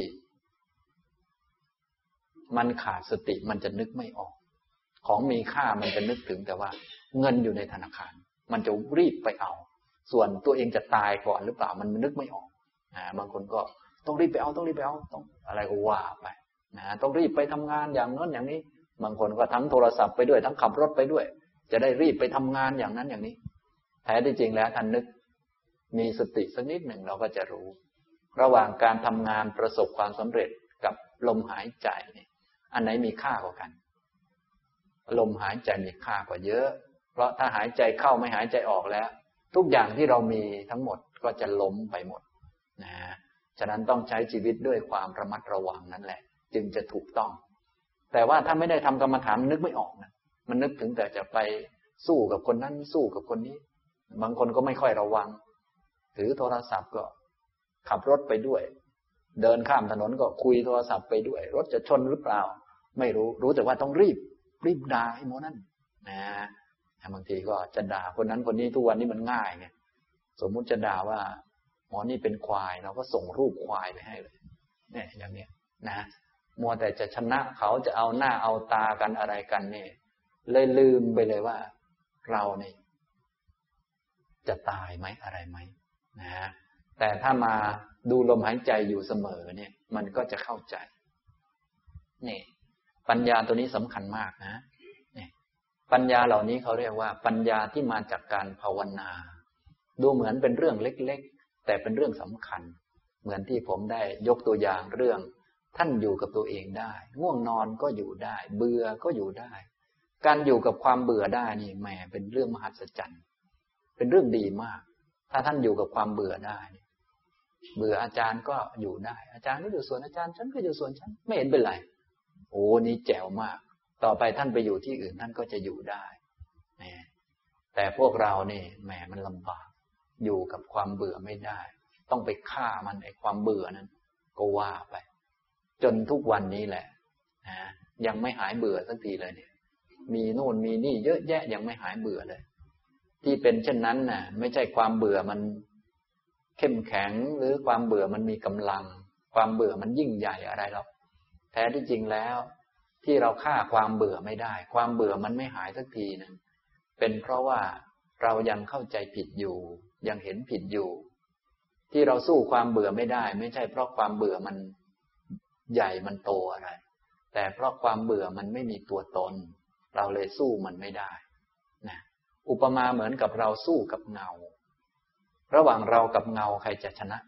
มันขาดสติมันจะนึกไม่ออกของมีค่ามันจะนึกถึงแต่ว่าเงินอยู่ในธนาคารมันจะรีบไปเอาส่วนตัวเองจะตายก่อนหรือเปล่ามันนึกไม่ออกนะบางคนก็ต้องรีบไปเอาต้องรีบไปเอาต้องอะไรก็ว่าไปนะต้องรีบไปทำงานอย่างนั้นอย่างนี้บางคนก็ทั้งโทรศัพท์ไปด้วยทั้งขับรถไปด้วยจะได้รีบไปทำงานอย่างนั้นอย่างนี้แท้ที่จริงแล้วท่านนึกมีสติสักนิดหนึ่งเราก็จะรู้ระหว่างการทำงานประสบความสำเร็จกับลมหายใจเนี่ยอันไหนมีค่ากว่ากันลมหายใจมีค่ากว่าเยอะเพราะถ้าหายใจเข้าไม่หายใจออกแล้วทุกอย่างที่เรามีทั้งหมดก็จะล้มไปหมดนะฉะนั้นต้องใช้ชีวิตด้วยความระมัดระวังนั่นแหละจึงจะถูกต้องแต่ว่าถ้าไม่ได้ทำกรรมฐานนึกไม่ออกนะมันนึกถึงแต่จะไปสู้กับคนนั้นสู้กับคนนี้บางคนก็ไม่ค่อยระวังถือโทรศัพท์ก็ขับรถไปด้วยเดินข้ามถนนก็คุยโทรศัพท์ไปด้วยรถจะชนหรือเปล่าไม่รู้รู้แต่ว่าต้องรีบรีบด่าไอ้โมนั่นนะบางทีก็จะด่าคนนั้นคนนี้ทุกวันนี้มันง่ายไงสมมุติจะด่าว่าหมอนี่เป็นควายเราก็ส่งรูปควายไปให้เลยเนี่ยอย่างเนี้ยนะมัวแต่จะชนะเขาจะเอาหน้าเอาตากันอะไรกันเนี่ยเลยลืมไปเลยว่าเราเนี่ยจะตายไหมอะไรไหมนะแต่ถ้ามาดูลมหายใจอยู่เสมอเนี่ยมันก็จะเข้าใจนี่ปัญญาตัวนี้สำคัญมากนะนี่ปัญญาเหล่านี้เขาเรียกว่าปัญญาที่มาจากการภาวนาดูเหมือนเป็นเรื่องเล็กๆแต่เป็นเรื่องสำคัญเหมือนที่ผมได้ยกตัวอย่างเรื่องท่านอยู่กับตัวเองได้ง่วงนอนก็อยู่ได้เบื่อก็อยู่ได้การอยู่กับความเบื่อได้นี่แหมเป็นเรื่องมหัศจรรย์เป็นเรื่องดีมากถ้าท่านอยู่กับความเบื่อได้เบื่ออาจารย์ก็อยู่ได้อาจารย์ก็อยู่ส่วนอาจารย์ฉันก็อยู่ส่วนฉันไม่เห็นเป็นไรโอ้นี่แจ๋วมากต่อไปท่านไปอยู่ที่อื่นท่านก็จะอยู่ได้แต่พวกเรานี่แหมมันลำบากอยู่กับความเบื่อไม่ได้ต้องไปฆ่ามันไอ้ความเบื่อนั้นก็ว่าไปจนทุกวันนี้แหละนะยังไม่หายเบื่อสักทีเลยเนี่ยมีโน่นมีนี่เยอะแยะยังไม่หายเบื่อเลยที่เป็นเช่นนั้นน่ะไม่ใช่ความเบื่อมันเข้มแข็งหรือความเบื่อมันมีกำลังความเบื่อมันยิ่งใหญ่อะไรหรอกแท้ที่จริงแล้วที่เราฆ่าความเบื่อไม่ได้ความเบื่อมันไม่หายสักทีนึงเป็นเพราะว่าเรายังเข้าใจผิดอยู่ยังเห็นผิดอยู่ที่เราสู้ความเบื่อไม่ได้ไม่ใช่เพราะความเบื่อมันใหญ่มันโตอะไรแต่เพราะความเบื่อมันไม่มีตัวตนเราเลยสู้มันไม่ได้นะอุปมาเหมือนกับเราสู้กับเงาระหว่างเรากับเงาใครจะชนะ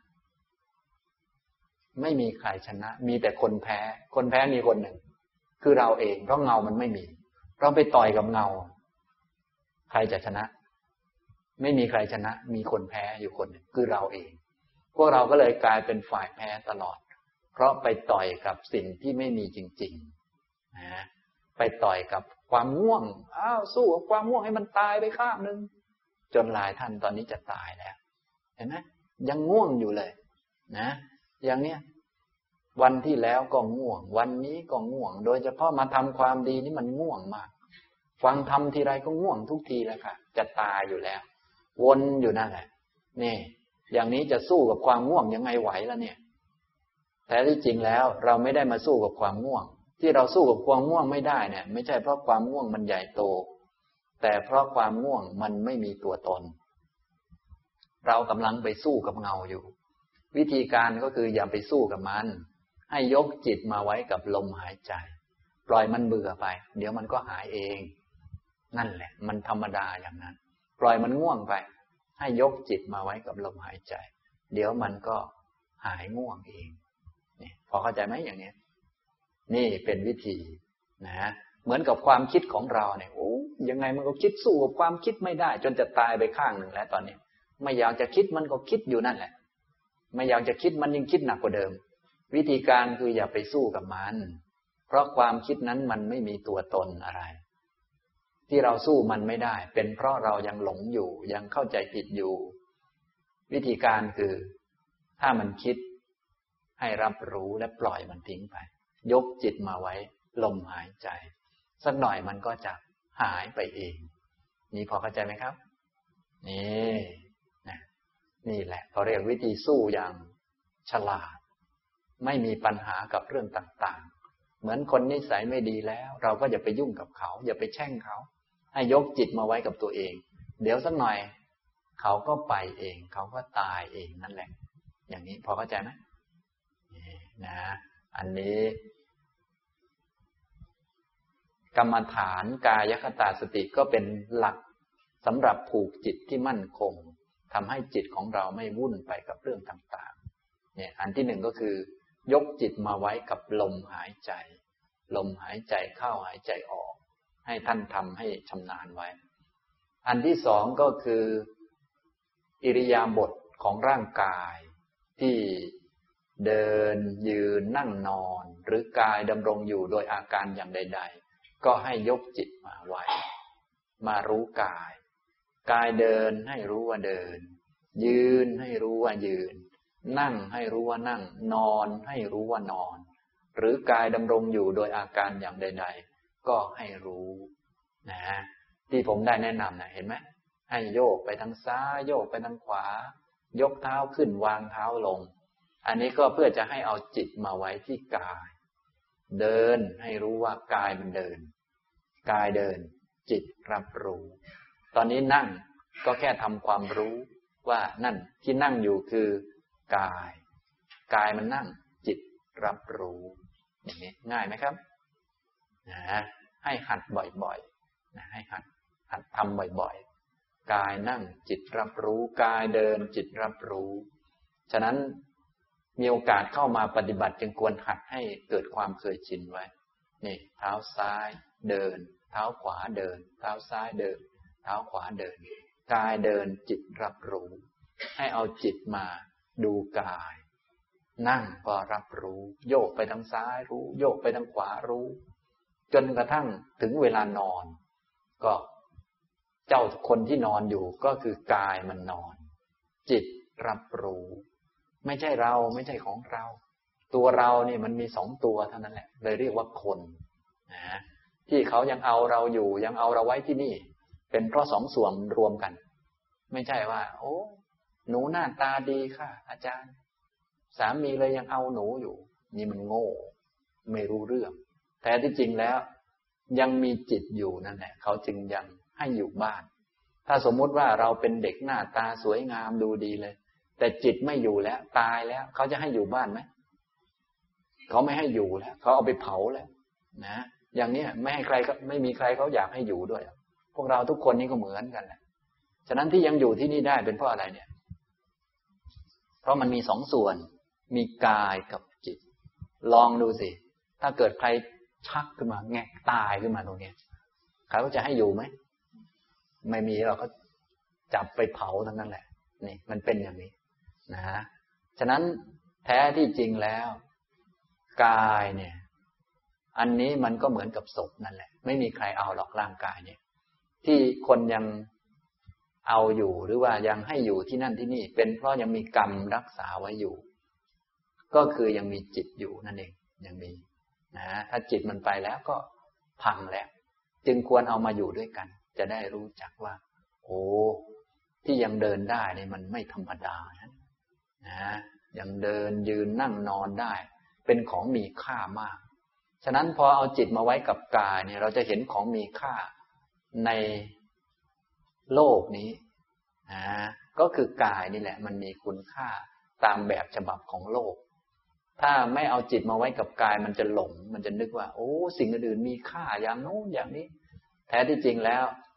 ไม่มีใครชนะมีแต่คนแพ้คนแพ้มีคนหนึ่งคือเราเองเพราะเงามันไม่มีเราไปต่อยกับเงาใครจะชนะไม่มีใครชนะมีคนแพ้อยู่คนหนึ่งคือเราเองพวกเราก็เลยกลายเป็นฝ่ายแพ้ตลอดเพราะไปต่อยกับสิ่งที่ไม่มีจริงๆนะไปต่อยกับความง่วงอ้าวสู้กับความง่วงให้มันตายไปข้างนึงจนหลายท่านตอนนี้จะตายแล้วเห็นไหมยังง่วงอยู่เลยนะอย่างเนี้ยวันที่แล้วก็ง่วงวันนี้ก็ง่วงโดยเฉพาะมาทำความดีนี่มันง่วงมากฟังทำทีไรก็ง่วงทุกทีแล้วค่ะจะตายอยู่แล้ววนอยู่นั่นแหละนี่อย่างนี้จะสู้กับความง่วงยังไงไหวล่ะเนี่ยแต่ที่จริงแล้วเราไม่ได้มาสู้กับความง่วงที่เราสู้กับความง่วงไม่ได้เนี่ยไม่ใช่เพราะความง่วงมันใหญ่โตแต่เพราะความง่วงมันไม่มีตัวตนเรากำลังไปสู้กับเงาอยู่วิธีการก็คืออย่าไปสู้กับมันให้ยกจิตมาไว้กับลมหายใจปล่อยมันเบื่อไปเดี๋ยวมันก็หายเองนั่นแหละมันธรรมดาอย่างนั้นปล่อยมันง่วงไปให้ยกจิตมาไว้กับลมหายใจเดี๋ยวมันก็หายง่วงเองนี่พอเข้าใจไหมอย่างนี้นี่เป็นวิธีนะเหมือนกับความคิดของเราเนี่ยโอ้ยังไงมันก็คิดสู้กับความคิดไม่ได้จนจะตายไปข้างหนึ่งแล้วตอนนี้ไม่อยากจะคิดมันก็คิดอยู่นั่นแหละไม่อยากจะคิดมันยิ่งคิดหนักกว่าเดิมวิธีการคืออย่าไปสู้กับมันเพราะความคิดนั้นมันไม่มีตัวตนอะไรที่เราสู้มันไม่ได้เป็นเพราะเรายังหลงอยู่ยังเข้าใจผิดอยู่วิธีการคือถ้ามันคิดให้รับรู้และปล่อยมันทิ้งไปยกจิตมาไว้ลมหายใจสักหน่อยมันก็จะหายไปเองนี่พอเข้าใจไหมครับนี่นะนี่แหละเขาเรียกวิธีสู้อย่างฉลาดไม่มีปัญหากับเรื่องต่างๆเหมือนคนนิสัยไม่ดีแล้วเราก็อย่าไปยุ่งกับเขาอย่าไปแช่งเขาให้ยกจิตมาไว้กับตัวเองเดี๋ยวสักหน่อยเขาก็ไปเองเขาก็ตายเองนั่นแหละอย่างนี้พอเข้าใจไหมนี่นะอันนี้กรรมฐานกายคตาสติก็เป็นหลักสำหรับผูกจิตที่มั่นคงทำให้จิตของเราไม่วุ่นไปกับเรื่องต่างๆเนี่ยอันที่หนึ่งก็คือยกจิตมาไว้กับลมหายใจลมหายใจเข้าหายใจออกให้ท่านทำให้ชำนาญไว้อันที่สองก็คืออิริยาบถของร่างกายที่เดินยืนนั่งนอนหรือกายดำรงอยู่โดยอาการอย่างใดๆก็ให้ยกจิตมาไว้มารู้กายกายเดินให้รู้ว่าเดินยืนให้รู้ว่ายืนนั่งให้รู้ว่านั่งนอนให้รู้ว่านอนหรือกายดำรงอยู่โดยอาการอย่างใดๆก็ให้รู้นะที่ผมได้แนะนำนะเห็นไหมให้โยกไปทางซ้ายโยกไปทางขวายกเท้าขึ้นวางเท้าลงอันนี้ก็เพื่อจะให้เอาจิตมาไว้ที่กายเดินให้รู้ว่ากายมันเดินกายเดินจิตรับรู้ตอนนี้นั่งก็แค่ทำความรู้ว่านั่นที่นั่งอยู่คือกายกายมันนั่งจิตรับรู้อย่างนี้ง่ายไหมครับนะให้หัดบ่อยๆนะให้หัดหัดทำบ่อยๆกายนั่งจิตรับรู้กายเดินจิตรับรู้ฉะนั้นมีโอกาสเข้ามาปฏิบัติจึงควรหัดให้เกิดความเคยชินไว้นี่เท้าซ้ายเดินเท้าขวาเดินเท้าซ้ายเดินเท้าขวาเดินกายเดินจิตรับรู้ให้เอาจิตมาดูกายนั่งก็รับรู้โยกไปทางซ้ายรู้โยกไปทางขวารู้จนกระทั่งถึงเวลานอนก็เจ้าคนที่นอนอยู่ก็คือกายมันนอนจิตรับรู้ไม่ใช่เราไม่ใช่ของเราตัวเรานี่มันมีสองตัวเท่านั้นแหละเลยเรียกว่าคนนะที่เขายังเอาเราอยู่ยังเอาเราไว้ที่นี่เป็นเพราะสองส่วนรวมกันไม่ใช่ว่าโอ้หนูหน้าตาดีค่ะอาจารย์สามีเลยยังเอาหนูอยู่นี่มันโง่ไม่รู้เรื่องแต่ที่จริงแล้วยังมีจิตอยู่นั่นแหละเขาจึงยังให้อยู่บ้านถ้าสมมุติว่าเราเป็นเด็กหน้าตาสวยงามดูดีเลยแต่จิตไม่อยู่แล้วตายแล้วเขาจะให้อยู่บ้านไหมเขาไม่ให้อยู่แล้วเขาเอาไปเผาแล้วนะอย่างนี้ไม่ให้ใครไม่มีใครเขาอยากให้อยู่ด้วยพวกเราทุกคนนี่ก็เหมือนกันแหละฉะนั้นที่ยังอยู่ที่นี่ได้เป็นเพราะอะไรเนี่ยเพราะมันมีสองส่วนมีกายกับจิตลองดูสิถ้าเกิดใครชักขึ้นมาแงะตายขึ้นมาตรงนี้เขาจะให้อยู่ไหมไม่มีเราก็จับไปเผาทั้งนั้นแหละนี่มันเป็นอย่างนี้นะฉะนั้นแท้ที่จริงแล้วกายเนี่ยอันนี้มันก็เหมือนกับศพนั่นแหละไม่มีใครเอาหรอกร่างกายเนี่ยที่คนยังเอาอยู่หรือว่ายังให้อยู่ที่นั่นที่นี่เป็นเพราะยังมีกรรมรักษาไว้อยู่ก็คือยังมีจิตอยู่นั่นเองยังมีนะถ้าจิตมันไปแล้วก็พังแล้วจึงควรเอามาอยู่ด้วยกันจะได้รู้จักว่าโอ้ที่ยังเดินได้นี่มันไม่ธรรมดานะนะยังเดินยืนนั่งนอนได้เป็นของมีค่ามากฉะนั้นพอเอาจิตมาไว้กับกายเนี่ยเราจะเห็นของมีค่าในโลกนี้นะก็คือกายนี่แหละมันมีคุณค่าตามแบบฉบับของโลกถ้าไม่เอาจิตมาไว้กับกายมันจะหลงมันจะนึกว่าโอ้สิ่งอื่นๆมีค่าอย่างโน้นอย่างนี้แท้ที่จริงแล้ว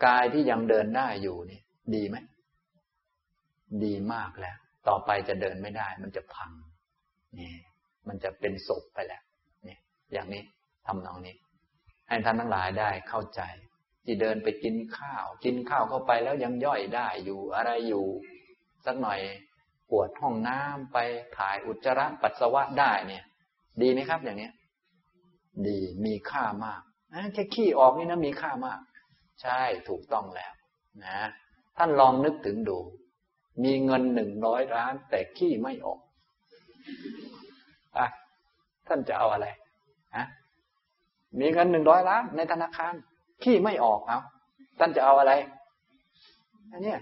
กายที่ยังเดินได้อยู่นี่ดีไหมดีมากแล้วต่อไปจะเดินไม่ได้มันจะพังนี่มันจะเป็นศพไปแล้วนี่อย่างนี้ทำนองนี้ให้ท่านทั้งหลายได้เข้าใจที่เดินไปกินข้าวกินข้าวเข้าไปแล้วยังย่อยได้อยู่อะไรอยู่สักหน่อยปวดห้องน้ำไปถ่ายอุจจาระปัสสาวะได้เนี่ยดีไหมครับอย่างนี้ดีมีค่ามากแค่ขี้ออกนี่นะมีค่ามากใช่ถูกต้องแล้วนะท่านลองนึกถึงดูมีเงินหนึ่งร้อยล้านแต่ขี้ไม่ออกอ่ะท่านจะเอาอะไรฮะมีเงินหนึ่งร้อยล้านในธนาคารขี้ไม่ออกเอาท่านจะเอาอะไรอันนี้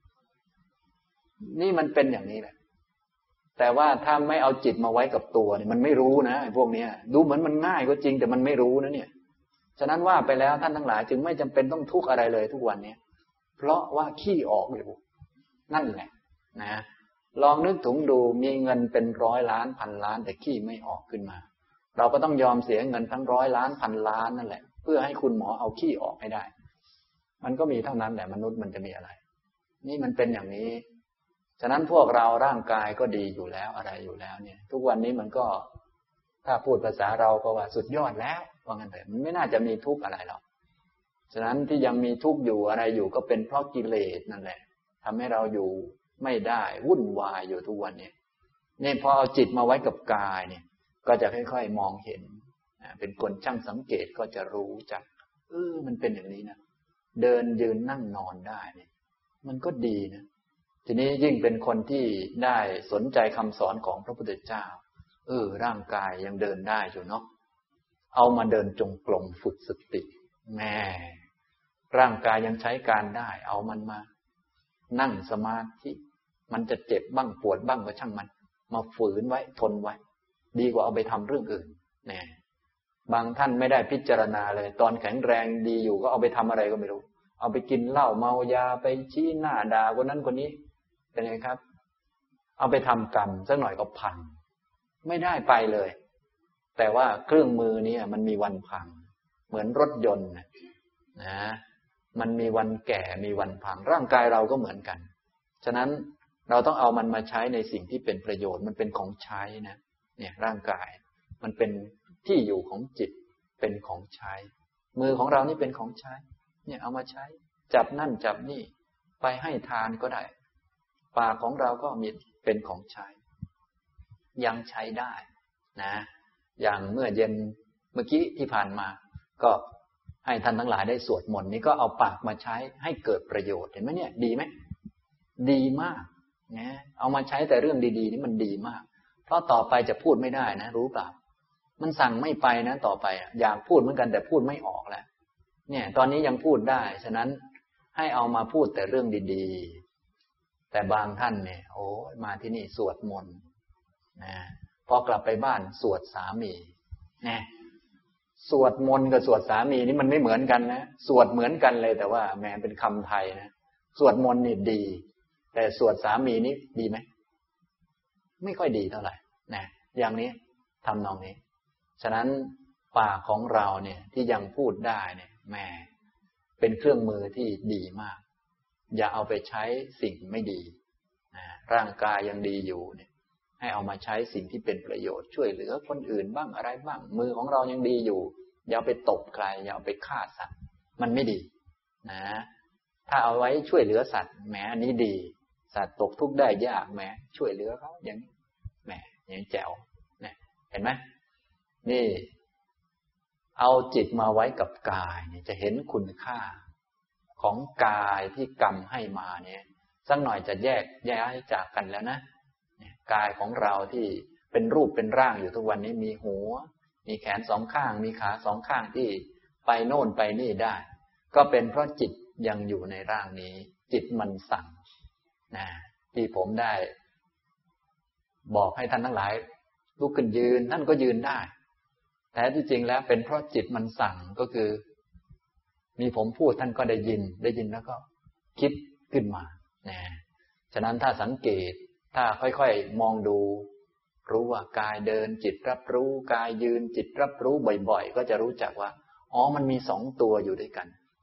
นี่มันเป็นอย่างนี้แหละแต่ว่าถ้าไม่เอาจิตมาไว้กับตัวเนี่ยมันไม่รู้นะไอ้พวกนี้ดูเหมือนมันง่ายก็จริงแต่มันไม่รู้นะเนี่ยฉะนั้นว่าไปแล้วท่านทั้งหลายจึงไม่จำเป็นต้องทุกข์อะไรเลยทุกวันนี้เพราะว่าขี้ออกอยู่นั่นแหละนะลองนึกถึงดูมีเงินเป็นร้อยล้านพันล้านแต่ขี้ไม่ออกขึ้นมาเราก็ต้องยอมเสียเงินทั้งร้อยล้านพันล้านนั่นแหละเพื่อให้คุณหมอเอาขี้ออกให้ได้มันก็มีเท่านั้นแหละมนุษย์มันจะมีอะไรนี่มันเป็นอย่างนี้ฉะนั้นพวกเราร่างกายก็ดีอยู่แล้วอะไรอยู่แล้วเนี่ยทุกวันนี้มันก็ถ้าพูดภาษาเราก็ว่าสุดยอดแล้วว่างั้นเถอะมันไม่น่าจะมีทุกข์อะไรหรอกฉะนั้นที่ยังมีทุกข์อยู่อะไรอยู่ก็เป็นเพราะกิเลสนั่นแหละทำให้เราอยู่ไม่ได้วุ่นวายอยู่ทุกวันนี้นี่พอเอาจิตมาไว้กับกายเนี่ยก็จะค่อยๆมองเห็นเป็นคนช่างสังเกตก็จะรู้จักเออมันเป็นอย่างนี้นะเดินยืนนั่งนอนได้เนี่ยมันก็ดีนะทีนี้ยิ่งเป็นคนที่ได้สนใจคำสอนของพระพุทธเจ้าเออร่างกายยังเดินได้อยู่เนาะเอามาเดินจงกรมฝึกสติแม่ร่างกายยังใช้การได้เอามันมานั่งสมาธิมันจะเจ็บบ้างปวดบ้างก็ช่างมันมาฝืนไว้ทนไว้ดีกว่าเอาไปทำเรื่องอื่นแน่บางท่านไม่ได้พิจารณาเลยตอนแข็งแรงดีอยู่ก็เอาไปทำอะไรก็ไม่รู้เอาไปกินเหล้าเมายาไปชี้หน้าด่าคนนั้นคนนี้เป็นไงครับเอาไปทำกรรมสักหน่อยก็พังไม่ได้ไปเลยแต่ว่าเครื่องมือนี้มันมีวันพังเหมือนรถยนต์นะนะมันมีวันแก่มีวันพังร่างกายเราก็เหมือนกันฉะนั้นเราต้องเอามันมาใช้ในสิ่งที่เป็นประโยชน์มันเป็นของใช้นะเนี่ยร่างกายมันเป็นที่อยู่ของจิตเป็นของใช้มือของเรานี่เป็นของใช้เนี่ยเอามาใช้จับนั่นจับนี่ไปให้ทานก็ได้ปากของเราก็มีเป็นของใช้ยังใช้ได้นะอย่างเมื่อเย็นเมื่อกี้ที่ผ่านมาก็ให้ท่านทั้งหลายได้สวดมนต์นี้ก็เอาปากมาใช้ให้เกิดประโยชน์เห็นไหมเนี่ยดีไหมดีมากนะเอามาใช้แต่เรื่องดีๆนี่มันดีมากเพราะต่อไปจะพูดไม่ได้นะรู้เปล่ามันสั่งไม่ไปนะต่อไปอยากพูดเหมือนกันแต่พูดไม่ออกแล้วเนี่ยตอนนี้ยังพูดได้ฉะนั้นให้เอามาพูดแต่เรื่องดีๆแต่บางท่านเนี่ยโอ้มาที่นี่สวดมนต์นะพอกลับไปบ้านสวดสามีนะสวดมนต์กับสวดสามีนี่มันไม่เหมือนกันนะสวดเหมือนกันเลยแต่ว่าแหมเป็นคำไทยนะสวดมนต์นี่ดีแต่สวดสามีนี่ดีไหมไม่ค่อยดีเท่าไหร่นะอย่างนี้ทำนองนี้ฉะนั้นปากของเราเนี่ยที่ยังพูดได้เนี่ยแหมเป็นเครื่องมือที่ดีมากอย่าเอาไปใช้สิ่งไม่ดีนะร่างกายยังดีอยู่เนี่ยให้เอามาใช้สิ่งที่เป็นประโยชน์ช่วยเหลือคนอื่นบ้างอะไรบ้างมือของเรายังดีอยู่อย่าเอาไปตบใครอย่าเอาไปฆ่าสัตว์มันไม่ดีนะถ้าเอาไว้ช่วยเหลือสัตว์แหมอันนี้ดีสัตว์ตกทุกข์ได้ยากแหมช่วยเหลือเขาอย่างนี้แหมอย่างแจ๋วเนี่ยเห็นไหมนี่เอาจิตมาไว้กับกายเนี่ยจะเห็นคุณค่าของกายที่กรรมให้มาเนี่ยสักหน่อยจะแยกแยกจากกันแล้วนะกายของเราที่เป็นรูปเป็นร่างอยู่ทุกวันนี้มีหัวมีแขนสองข้างมีขาสองข้างที่ไปโน่นไปนี่ได้ก็เป็นเพราะจิตยังอยู่ในร่างนี้จิตมันสั่งนะที่ผมได้บอกให้ท่านทั้งหลายลุกขึ้นยืนท่านก็ยืนได้แต่ที่จริงแล้วเป็นเพราะจิตมันสั่งก็คือมีผมพูดท่านก็ได้ยินได้ยินแล้วก็คิดขึ้นมานะฉะนั้นถ้าสังเกตถ้าค่อยๆมองดูรู้ว่ากายเดินจิตรับรู้กายยืนจิตรับรู้บ่อยๆก็จะรู้จักว่าอ๋อมันมีสองตัวอยู่ด้วยกัน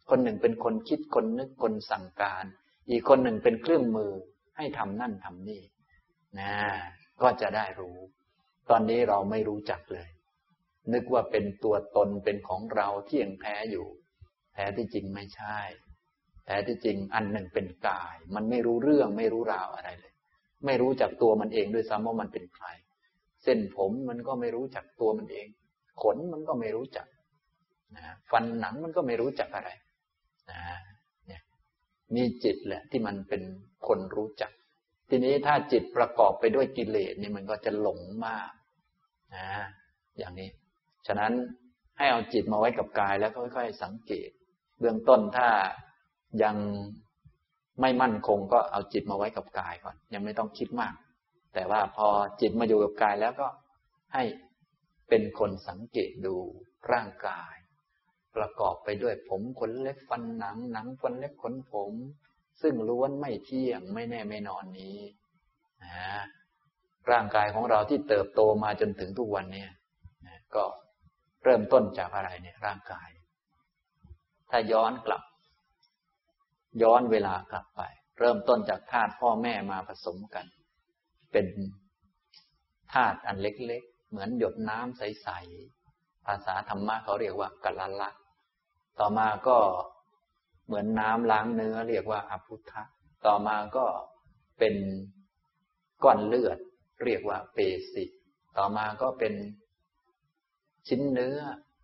คนหนึ่งเป็นคนคิดคนนึกคนสั่งการอีกคนหนึ่งเป็นเครื่องมือให้ทำนั่นทำนี่นะก็จะได้รู้ตอนนี้เราไม่รู้จักเลยนึกว่าเป็นตัวตนเป็นของเราเที่ยงแท้อยู่แท้ที่จริงไม่ใช่แท้ที่จริงอันหนึ่งเป็นกายมันไม่รู้เรื่องไม่รู้ราวอะไรเลยไม่รู้จักตัวมันเองด้วยซ้ำว่ามันเป็นใครเส้นผมมันก็ไม่รู้จักตัวมันเองขนมันก็ไม่รู้จักนะฟันหนังมันก็ไม่รู้จักอะไรนะเนี่ยมีจิตแหละที่มันเป็นคนรู้จักทีนี้ถ้าจิตประกอบไปด้วยกิเลสนี่มันก็จะหลงมากนะอย่างนี้ฉะนั้นให้เอาจิตมาไว้กับกายแล้วค่อยๆสังเกตเบื้องต้นถ้ายังไม่มั่นคงก็เอาจิตมาไว้กับกายก่อนยังไม่ต้องคิดมากแต่ว่าพอจิตมาอยู่กับกายแล้วก็ให้เป็นคนสังเกตดูร่างกายประกอบไปด้วยผมขนเล็บฟันหนังหนังฟันเล็บขนผมซึ่งล้วนไม่เที่ยงไม่แน่ไม่นอนนี้นะร่างกายของเราที่เติบโตมาจนถึงทุกวันนี้นะก็เริ่มต้นจากอะไรเนี่ยร่างกายถ้าย้อนกลับย้อนเวลากลับไปเริ่มต้นจากธาตุพ่อแม่มาผสมกันเป็นธาตุอันเล็กๆเหมือนหยดน้ำใสๆภาษาธรรมะเขาเรียกว่ากัลละต่อมาก็เหมือนน้ำล้างเนื้อเรียกว่าอพุทธะต่อมาก็เป็นก้อนเลือดเรียกว่าเปสิต่อมาก็เป็นชิ้นเนื้อ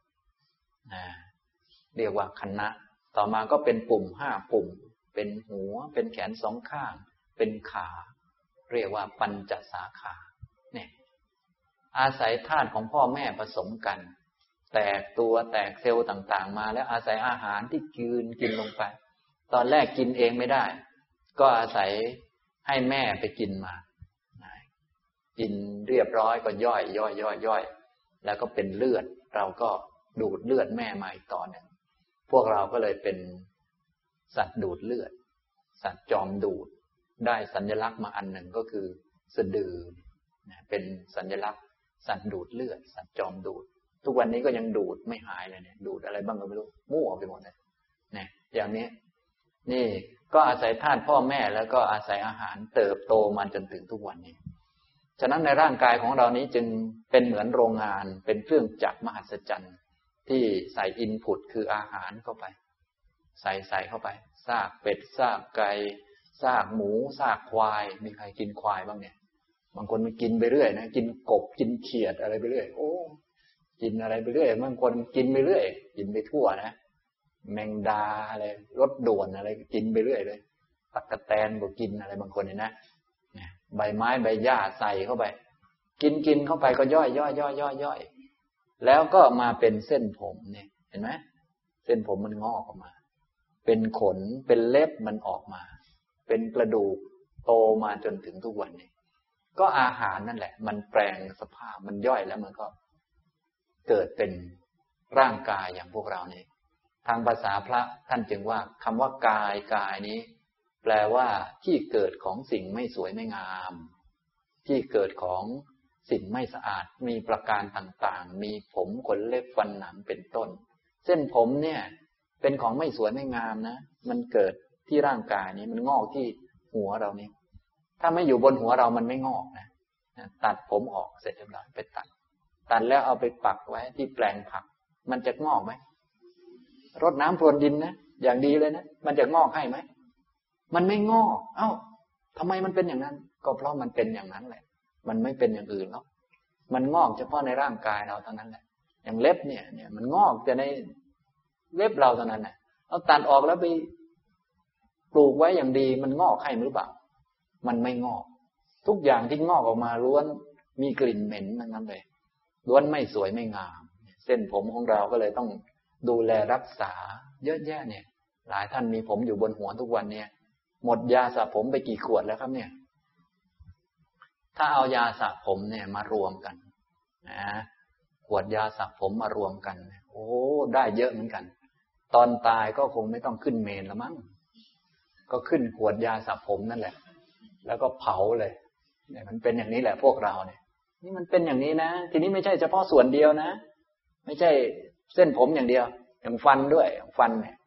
เรียกว่าคณะต่อมาก็เป็นปุ่มห้าปุ่มเป็นหัวเป็นแขนสองข้างเป็นขาเรียกว่าปัญจสาขาเนี่ยอาศัยธาตุของพ่อแม่ผสมกันแตกตัวแตกเซลล์ต่างๆมาแล้วอาศัยอาหารที่กินกินลงไปตอนแรกกินเองไม่ได้ก็อาศัยให้แม่ไปกินมากินเรียบร้อยก็ย่อยย่อยย่อยย่อยแล้วก็เป็นเลือดเราก็ดูดเลือดแม่มาอีกต่อหนึ่งพวกเราก็เลยเป็นสัตว์ดูดเลือดสัตว์จอมดูดได้สัญลักษณ์มาอันหนึ่งก็คือสะดือเป็นสัญลักษณ์สัตว์ดูดเลือดสัตว์จอมดูดทุกวันนี้ก็ยังดูดไม่หายเลยเนี่ยดูดอะไรบ้างก็ไม่รู้มั่วไปหมดเลยเนี่ยอย่างนี้นี่ก็อาศัยธาตุพ่อแม่แล้วก็อาศัยอาหารเติบโตมาจนถึงทุกวันนี้ฉะนั้นในร่างกายของเรานี้จึงเป็นเหมือนโรงงานเป็นเครื่องจักรมหัศจรรย์ที่ใส่อินพุตคืออาหารเข้าไปใส่ใส่เข้าไปซากเป็ดซากไก่ซากหมูซากควายมีใครกินควายบ้างเนี่ยบางคนมันกินไปเรื่อยนะกินกบกินเขียดอะไรไปเรื่อยโอ้กินอะไรไปเรื่อยบางคนกินไปเรื่อยกินไปทั่วนะแมงดาอะไรรถด่วนอะไรกินไปเรื่อยเลยตั๊กแตนก็กินอะไรบางคนเนี่ยนะใบไม้ใบหญ้าใส่เข้าไปกินกินเข้าไปก็ย่อยย่อยย่อยย่อยย่อยแล้วก็มาเป็นเส้นผมเนี่ยเห็นไหมเส้นผมมันงอกออกมาเป็นขนเป็นเล็บมันออกมาเป็นกระดูกโตมาจนถึงทุกวันนี้ก็อาหารนั่นแหละมันแปลงสภาพมันย่อยแล้วมันก็เกิดเป็นร่างกายอย่างพวกเรานี่ทางภาษาพระท่านจึงว่าคำว่ากายกายนี้แปลว่าที่เกิดของสิ่งไม่สวยไม่งามที่เกิดของสิ่งไม่สะอาดมีประการต่างๆมีผมขนเล็บฟันหนังเป็นต้นเส้นผมเนี่ยเป็นของไม่สวยไม่งามนะมันเกิดที่ร่างกายนี้มันงอกที่หัวเรานี่ถ้าไม่อยู่บนหัวเรามันไม่งอกนะตัดผมออกเสร็จเรียบร้อยไปตัดตัดแล้วเอาไปปักไว้ที่แปลงผักมันจะงอกไหมรดน้ำพรวนดินนะอย่างดีเลยนะมันจะงอกให้ไหมมันไม่งอกเอ้าทำไมมันเป็นอย่างนั้นก็เพราะมันเป็นอย่างนั้นแหละมันไม่เป็นอย่างอื่นหรอกมันงอกเฉพาะในร่างกายเราเท่านั้นแหละอย่างเล็บเนี่ยเนี่ยมันงอกแต่ในเล็บเราเท่านั้นแหละเอาตัดออกแล้วไปปลูกไว้อย่างดีมันงอกให้หรือเปล่ามันไม่งอกทุกอย่างที่งอกออกมาล้วนมีกลิ่นเหม็นทั้งนั้นเลยล้วนไม่สวยไม่งามเส้นผมของเราก็เลยต้องดูแลรักษาเยอะแยะเนี่ยหลายท่านมีผมอยู่บนหัวทุกวันเนี่ยหมดยาสระผมไปกี่ขวดแล้วครับเนี่ยถ้าเอายาสระผมเนี่ยมารวมกันนะขวดยาสระผมมารวมกันโอ้ได้เยอะเหมือนกันตอนตายก็คงไม่ต้องขึ้นเมนละมั้งก็ขึ้นขวดยาสระผมนั่นแหละแล้วก็เผาเลยเนี่ยมันเป็นอย่างนี้แหละพวกเราเนี่ยนี่มันเป็นอย่างนี้นะทีนี้ไม่ใช่เฉพาะส่วนเดียวนะไม่ใช่เส้นผมอย่างเดียวอย่างฟันด้วยฟันเนี่ย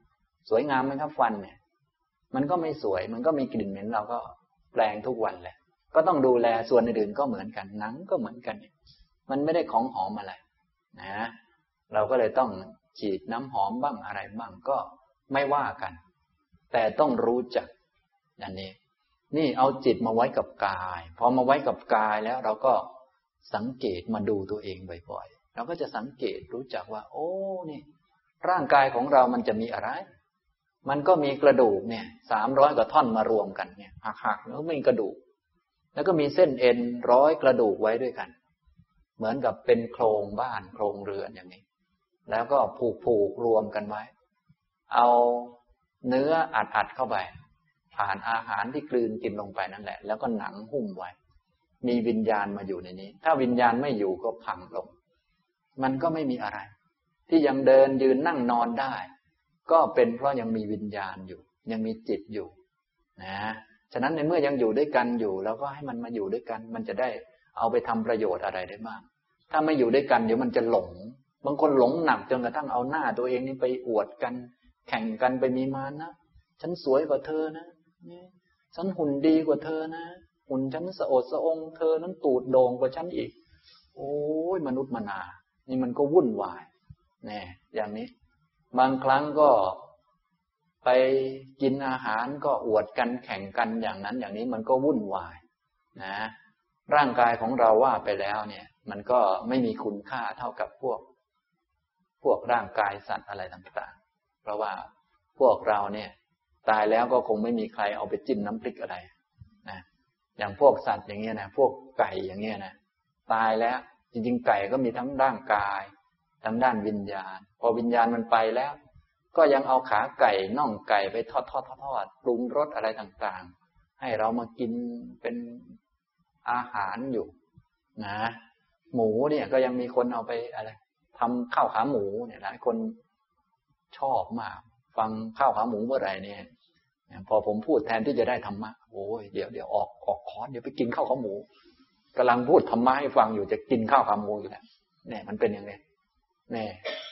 สวยงามไหมครับฟันเนี่ยมันก็ไม่สวยมันก็มีกลิ่นเหม็นเราก็แปรงทุกวันแหละก็ต้องดูแลส่วนอื่นๆก็เหมือนกันหนังก็เหมือนกันมันไม่ได้ของหอมอะไรนะเราก็เลยต้องฉีดน้ำหอมบ้างอะไรบ้างก็ไม่ว่ากันแต่ต้องรู้จักอันนี้นี่เอาจิตมาไว้กับกายพอมาไว้กับกายแล้วเราก็สังเกตมาดูตัวเองบ่อยๆเราก็จะสังเกตรู้จักว่าโอ้นี่ร่างกายของเรามันจะมีอะไรมันก็มีกระดูกเนี่ยสามร้อยกว่าท่อนมารวมกันเนี่ยหักๆแล้วมีกระดูกแล้วก็มีเส้นเอ็นร้อยกระดูกไว้ด้วยกันเหมือนกับเป็นโครงบ้านโครงเรือนอย่างนี้แล้วก็ผูกผูกรวมกันไว้เอาเนื้ออัดอัดเข้าไปผ่านอาหารที่กลืนกินลงไปนั่นแหละแล้วก็หนังหุ้มไว้มีวิญญาณมาอยู่ในนี้ถ้าวิญญาณไม่อยู่ก็พังลงมันก็ไม่มีอะไรที่ยังเดินยืนนั่งนอนได้ก็เป็นเพราะยังมีวิญญาณอยู่ยังมีจิตอยู่นะฉะนั้นในเมื่อยังอยู่ด้วยกันอยู่แล้วก็ให้มันมาอยู่ด้วยกันมันจะได้เอาไปทำประโยชน์อะไรได้บ้างถ้าไม่อยู่ด้วยกันเดี๋ยวมันจะหลงบางคนหลงหนักจนกระทั่งเอาหน้าตัวเองนี่ไปอวดกันแข่งกันไปมีมานะฉันสวยกว่าเธอนะฉันหุ่นดีกว่าเธอนะหุ่นฉันสะโอดสะองเธอนั้นตูดโด่งกว่าฉันอีกโอ้ยมนุษย์มนานี่มันก็วุ่นวายแน่อย่างนี้บางครั้งก็ไปกินอาหารก็อวดกันแข่งกันอย่างนั้นอย่างนี้มันก็วุ่นวายนะร่างกายของเราว่าไปแล้วเนี่ยมันก็ไม่มีคุณค่าเท่ากับพวกพวกร่างกายสัตว์อะไรต่างๆเพราะว่าพวกเราเนี่ยตายแล้วก็คงไม่มีใครเอาไปจิ้มน้ำพริกอะไรนะอย่างพวกสัตว์อย่างเงี้ยนะพวกไก่อย่างเงี้ยนะตายแล้วจริงๆไก่ก็มีทั้งร่างกายทั้งด้านวิญญาณพอวิญญาณมันไปแล้วก็ยังเอาขาไก่น่องไก่ไปทอดทอดทอดปรุงรสอะไรต่างๆให้เรามากินเป็นอาหารอยู่นะหมูเนี่ยก็ยังมีคนเอาไปอะไรทำข้าวขาหมูเนี่ยหลายคนชอบมากฟังข้าวขาหมูเมื่อไหร่เนี่ยพอผมพูดแทนที่จะได้ธรรมะโอ้ยเดี๋ยวเดี๋ยวออกออกคอร์สเดี๋ยวไปกินข้าวขาหมูกำลังพูดธรรมะให้ฟังอยู่จะกินข้าวขาหมูอยู่แล้วเนี่ยมันเป็นอย่างนี้เนี่ย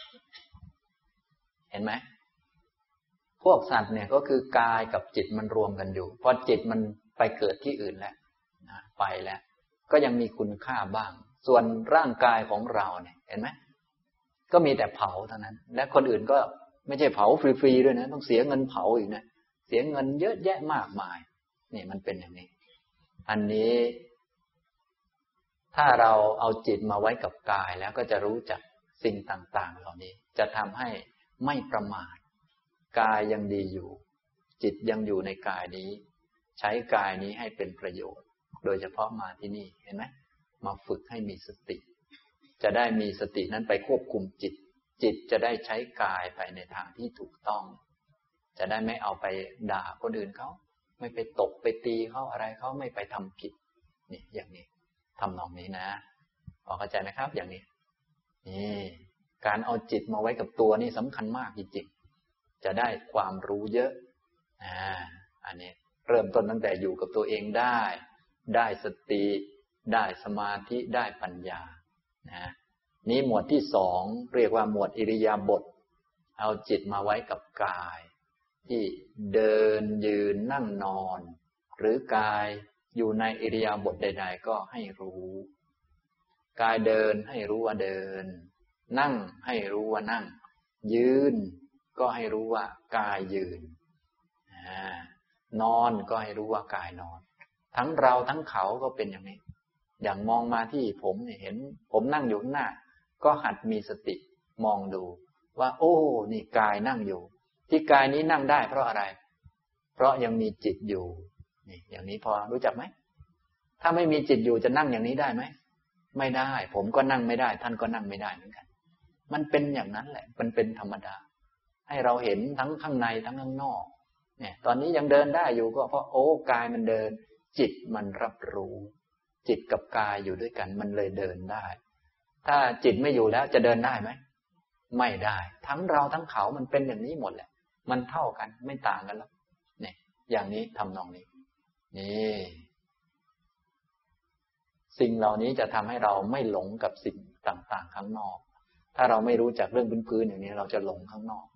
เห็นไหมพวกสัตว์เนี่ยก็คือกายกับจิตมันรวมกันอยู่พอจิตมันไปเกิดที่อื่นแล้วนะไปแล้วก็ยังมีคุณค่าบ้างส่วนร่างกายของเราเนี่ยเห็นไหมก็มีแต่เผาเท่านั้นและคนอื่นก็ไม่ใช่เผาฟรีๆด้วยนะต้องเสียเงินเผาอีกนะเสียเงินเยอะแยะมากมายนี่มันเป็นอย่างนี้อันนี้ถ้าเราเอาจิตมาไว้กับกายแล้วก็จะรู้จักสิ่งต่างๆเหล่านี้จะทำให้ไม่ประมาทกายยังดีอยู่จิตยังอยู่ในกายนี้ใช้กายนี้ให้เป็นประโยชน์โดยเฉพาะมาที่นี่เห็นไหมมาฝึกให้มีสติจะได้มีสตินั้นไปควบคุมจิตจิตจะได้ใช้กายไปในทางที่ถูกต้องจะได้ไม่เอาไปด่าคนอื่นเขาไม่ไปตบไปตีเขาอะไรเขาไม่ไปทำผิดนี่อย่างนี้ทำนองนี้นะพอเข้าใจไหมครับอย่างนี้นี่การเอาจิตมาไว้กับตัวนี่สำคัญมากจริงๆจะได้ความรู้เยอะอ่าอันนี้เริ่มต้นตั้งแต่อยู่กับตัวเองได้ได้สติได้สมาธิได้ปัญญานะนี้หมวดที่สองเรียกว่าหมวดอิริยาบถเอาจิตมาไว้กับกายที่เดินยืนนั่งนอนหรือกายอยู่ในอิริยาบถใดๆก็ให้รู้กายเดินให้รู้ว่าเดินนั่งให้รู้ว่านั่งยืนก็ให้รู้ว่ากายยืนนอนก็ให้รู้ว่ากายนอนทั้งเราทั้งเขาก็เป็นอย่างนี้อย่างมองมาที่ผมเนี่ยเห็นผมนั่งอยู่ข้างหน้าก็หัดมีสติมองดูว่าโอ้นี่กายนั่งอยู่ที่กายนี้นั่งได้เพราะอะไรเพราะยังมีจิตอยู่นี่อย่างนี้พอรู้จักไหมถ้าไม่มีจิตอยู่จะนั่งอย่างนี้ได้ไหมไม่ได้ผมก็นั่งไม่ได้ท่านก็นั่งไม่ได้เหมือนกันมันเป็นอย่างนั้นแหละมันเป็นธรรมดาให้เราเห็นทั้งข้างในทั้งข้างนอกเนี่ยตอนนี้ยังเดินได้อยู่ก็เพราะโอ้กายมันเดินจิตมันรับรู้จิตกับกายอยู่ด้วยกันมันเลยเดินได้ถ้าจิตไม่อยู่แล้วจะเดินได้ไหมไม่ได้ทั้งเราทั้งเขามันเป็นอย่างนี้หมดแหละมันเท่ากันไม่ต่างกันแล้วเนี่ยอย่างนี้ทำนองนี้นี่สิ่งเหล่านี้จะทำให้เราไม่หลงกับสิ่งต่างๆข้างนอกถ้าเราไม่รู้จักเรื่องพื้นๆอย่างนี้เราจะหลงข้างนอก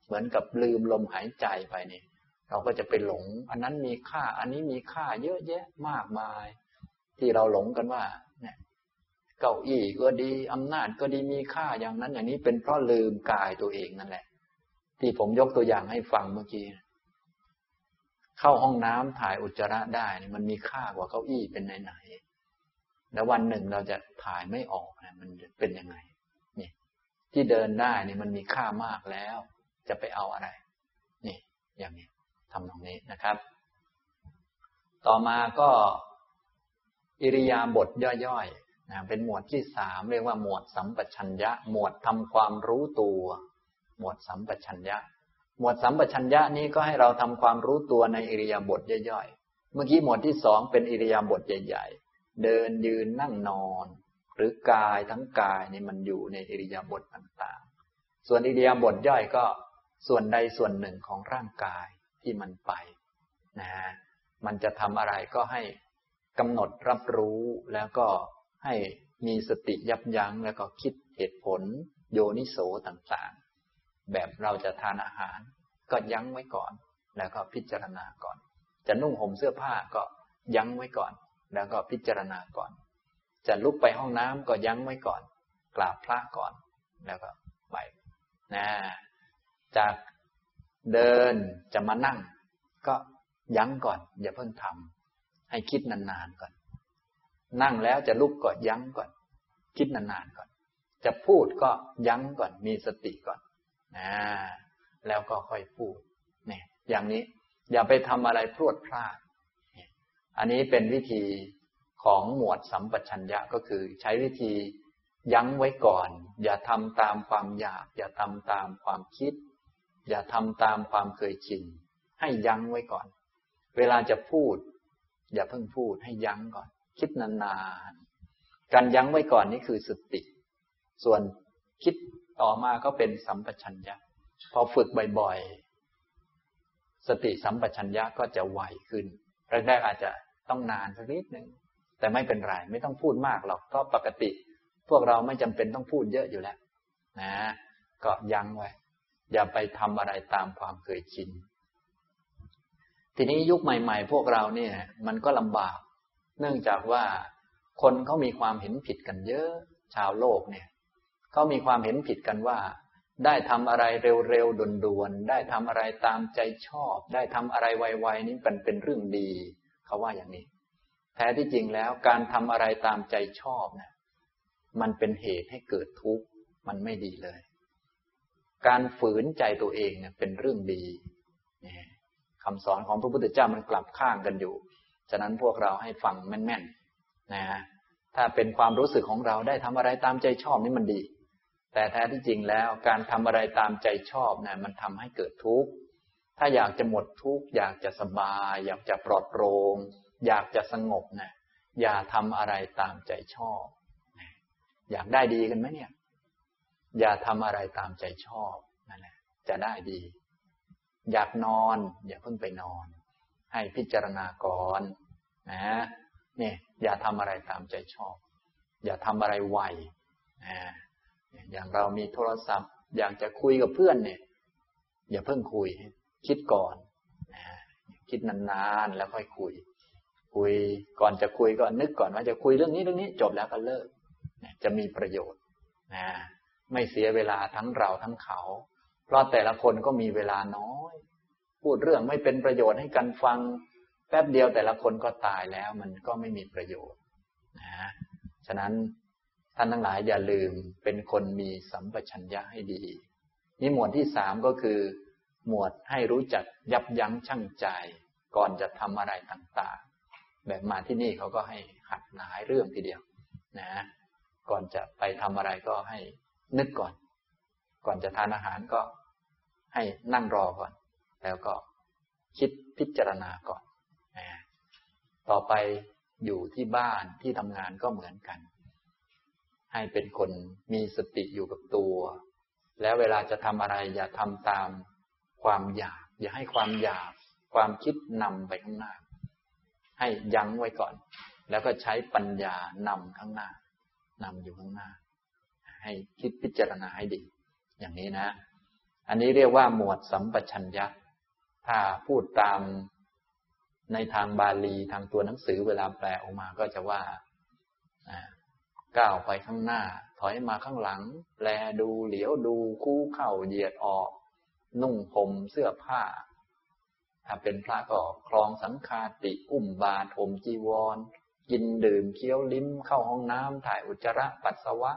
เหมือนกับลืมลมหายใจไปนี่เราก็จะไปหลงอันนั้นมีค่าอันนี้มีค่าเยอะแยะมากมายที่เราหลงกันว่าเนี่ยเก้าอี้ก็ดีอำนาจก็ดีมีค่าอย่างนั้นอย่างนี้เป็นเพราะลืมกายตัวเองนั่นแหละที่ผมยกตัวอย่างให้ฟังเมื่อกี้เข้าห้องน้ำถ่ายอุจจาระได้นี่มันมีค่ากว่าเก้าอี้เป็นไหนๆแล้ววันหนึ่งเราจะถ่ายไม่ออกนะมันจะเป็นยังไงนี่ที่เดินได้นี่มันมีค่ามากแล้วจะไปเอาอะไรนี่อย่างนี้ทำตรงนี้นะครับต่อมาก็อิริยาบถย่อยๆนะเป็นหมวดที่สามเรียกว่าหมวดสัมปชัญญะหมวดทำความรู้ตัวหมวดสัมปชัญญะหมวดสัมปชัญญะนี้ก็ให้เราทำความรู้ตัวในอิริยาบถย่อยๆเมื่อกี้หมวดที่สองเป็นอิริยาบถใหญ่ๆเดินยืนนั่งนอนหรือกายทั้งกายนี่มันอยู่ในอิริยาบถต่างๆส่วนอิริยาบถย่อยก็ส่วนใดส่วนหนึ่งของร่างกายที่มันไปนะมันจะทำอะไรก็ให้กำหนดรับรู้แล้วก็ให้มีสติยับยั้งแล้วก็คิดเหตุผลโยนิโสต่างๆแบบเราจะทานอาหารก็ยั้งไว้ก่อนแล้วก็พิจารณาก่อนจะนุ่งห่มเสื้อผ้าก็ยั้งไว้ก่อนแล้วก็พิจารณาก่อนจะลุกไปห้องน้ำก็ยั้งไว้ก่อนกราบพระก่อนแล้วก็ไปนะจากเดินจะมานั่งก็ยั้งก่อนอย่าเพิ่งทำให้คิดนานๆก่อนนั่งแล้วจะลุกก็ยั้งก่อนคิดนานๆก่อนจะพูดก็ยั้งก่อนมีสติก่อนนะแล้วก็ค่อยพูดเนี่ยอย่างนี้อย่าไปทำอะไรพรวดพลาดอันนี้เป็นวิธีของหมวดสัมปชัญญะก็คือใช้วิธียั้งไว้ก่อนอย่าทำตามความอยากอย่าทำตามความคิดอย่าทำตามความเคยชินให้ยั้งไว้ก่อนเวลาจะพูดอย่าเพิ่งพูดให้ยั้งก่อนคิดนานๆการยั้งไว้ก่อนนี่คือสติส่วนคิดต่อมาก็เป็นสัมปชัญญะพอฝึกบ่อยๆสติสัมปชัญญะก็จะไวขึ้นแรกๆอาจจะต้องนานสักนิดนึงแต่ไม่เป็นไรไม่ต้องพูดมากหรอกเพราะปกติพวกเราไม่จำเป็นต้องพูดเยอะอยู่แล้วนะก็ยั้งไว้อย่าไปทำอะไรตามความเคยชินทีนี้ยุคใหม่ๆพวกเราเนี่ยมันก็ลำบากเนื่องจากว่าคนเขามีความเห็นผิดกันเยอะชาวโลกเนี่ยเขามีความเห็นผิดกันว่าได้ทำอะไรเร็วๆด่วนๆได้ทำอะไรตามใจชอบได้ทำอะไรไวๆนี่เป็นเป็นเรื่องดีเขาว่าอย่างนี้แท้ที่จริงแล้วการทำอะไรตามใจชอบเนี่ยมันเป็นเหตุให้เกิดทุกข์มันไม่ดีเลยการฝืนใจตัวเองเนี่ยเป็นเรื่องดีคำสอนของพระพุทธเจ้ามันกลับข้างกันอยู่ฉะนั้นพวกเราให้ฟังแม่นๆนะถ้าเป็นความรู้สึกของเราได้ทำอะไรตามใจชอบนี่มันดีแต่แท้ที่จริงแล้วการทำอะไรตามใจชอบนะมันทำให้เกิดทุกข์ถ้าอยากจะหมดทุกข์อยากจะสบายอยากจะปลอดโปร่งอยากจะสงบนะอย่าทำอะไรตามใจชอบอยากได้ดีกันไหมเนี่ยอย่าทำอะไรตามใจชอบนั่นแหละจะได้ดีอยากนอนอย่าเพิ่งไปนอนให้พิจารณาก่อนนะเนี่ยอย่าทำอะไรตามใจชอบอย่าทำอะไรไวนะอย่างเรามีโทรศัพท์อยากจะคุยกับเพื่อนเนี่ยอย่าเพิ่งคุยคิดก่อนนะคิดนานๆแล้วค่อยคุยคุยก่อนจะคุยก็นึกก่อนว่าจะคุยเรื่องนี้เรื่องนี้จบแล้วก็เลิกจะมีประโยชน์นะไม่เสียเวลาทั้งเราทั้งเขาเพราะแต่ละคนก็มีเวลาน้อยพูดเรื่องไม่เป็นประโยชน์ให้กันฟังแป๊บเดียวแต่ละคนก็ตายแล้วมันก็ไม่มีประโยชน์นะฉะนั้นท่านทั้งหลายอย่าลืมเป็นคนมีสัมปชัญญะให้ดีนี่หมวดที่สามก็คือหมวดให้รู้จักยับยั้งชั่งใจก่อนจะทำอะไรต่างๆแบบมาที่นี่เขาก็ให้หัดหลายเรื่องทีเดียวนะก่อนจะไปทำอะไรก็ให้นึกก่อนก่อนจะทานอาหารก็ให้นั่งรอก่อนแล้วก็คิดพิจารณาก่อนต่อไปอยู่ที่บ้านที่ทำงานก็เหมือนกันให้เป็นคนมีสติอยู่กับตัวแล้วเวลาจะทำอะไรอย่าทำตามความอยากอย่าให้ความอยากความคิดนำไปข้างหน้าให้ยั้งไว้ก่อนแล้วก็ใช้ปัญญานำข้างหน้านำอยู่ข้างหน้าให้คิดพิจารณาให้ดีอย่างนี้นะอันนี้เรียกว่าหมวดสัมปชัญญะถ้าพูดตามในทางบาลีทางตัวหนังสือเวลาแปลออกมาก็จะว่าก้าวไปข้างหน้าถอยมาข้างหลังแลดูเหลียวดูคู่เข้าเหยียดออกนุ่งห่มเสื้อผ้าถ้าเป็นพระก็ครองสังฆาติอุ้มบาตรห่มจีวรกินดื่มเคี้ยวลิ้มเข้าห้องน้ำถ่ายอุจจาระปัสสาวะ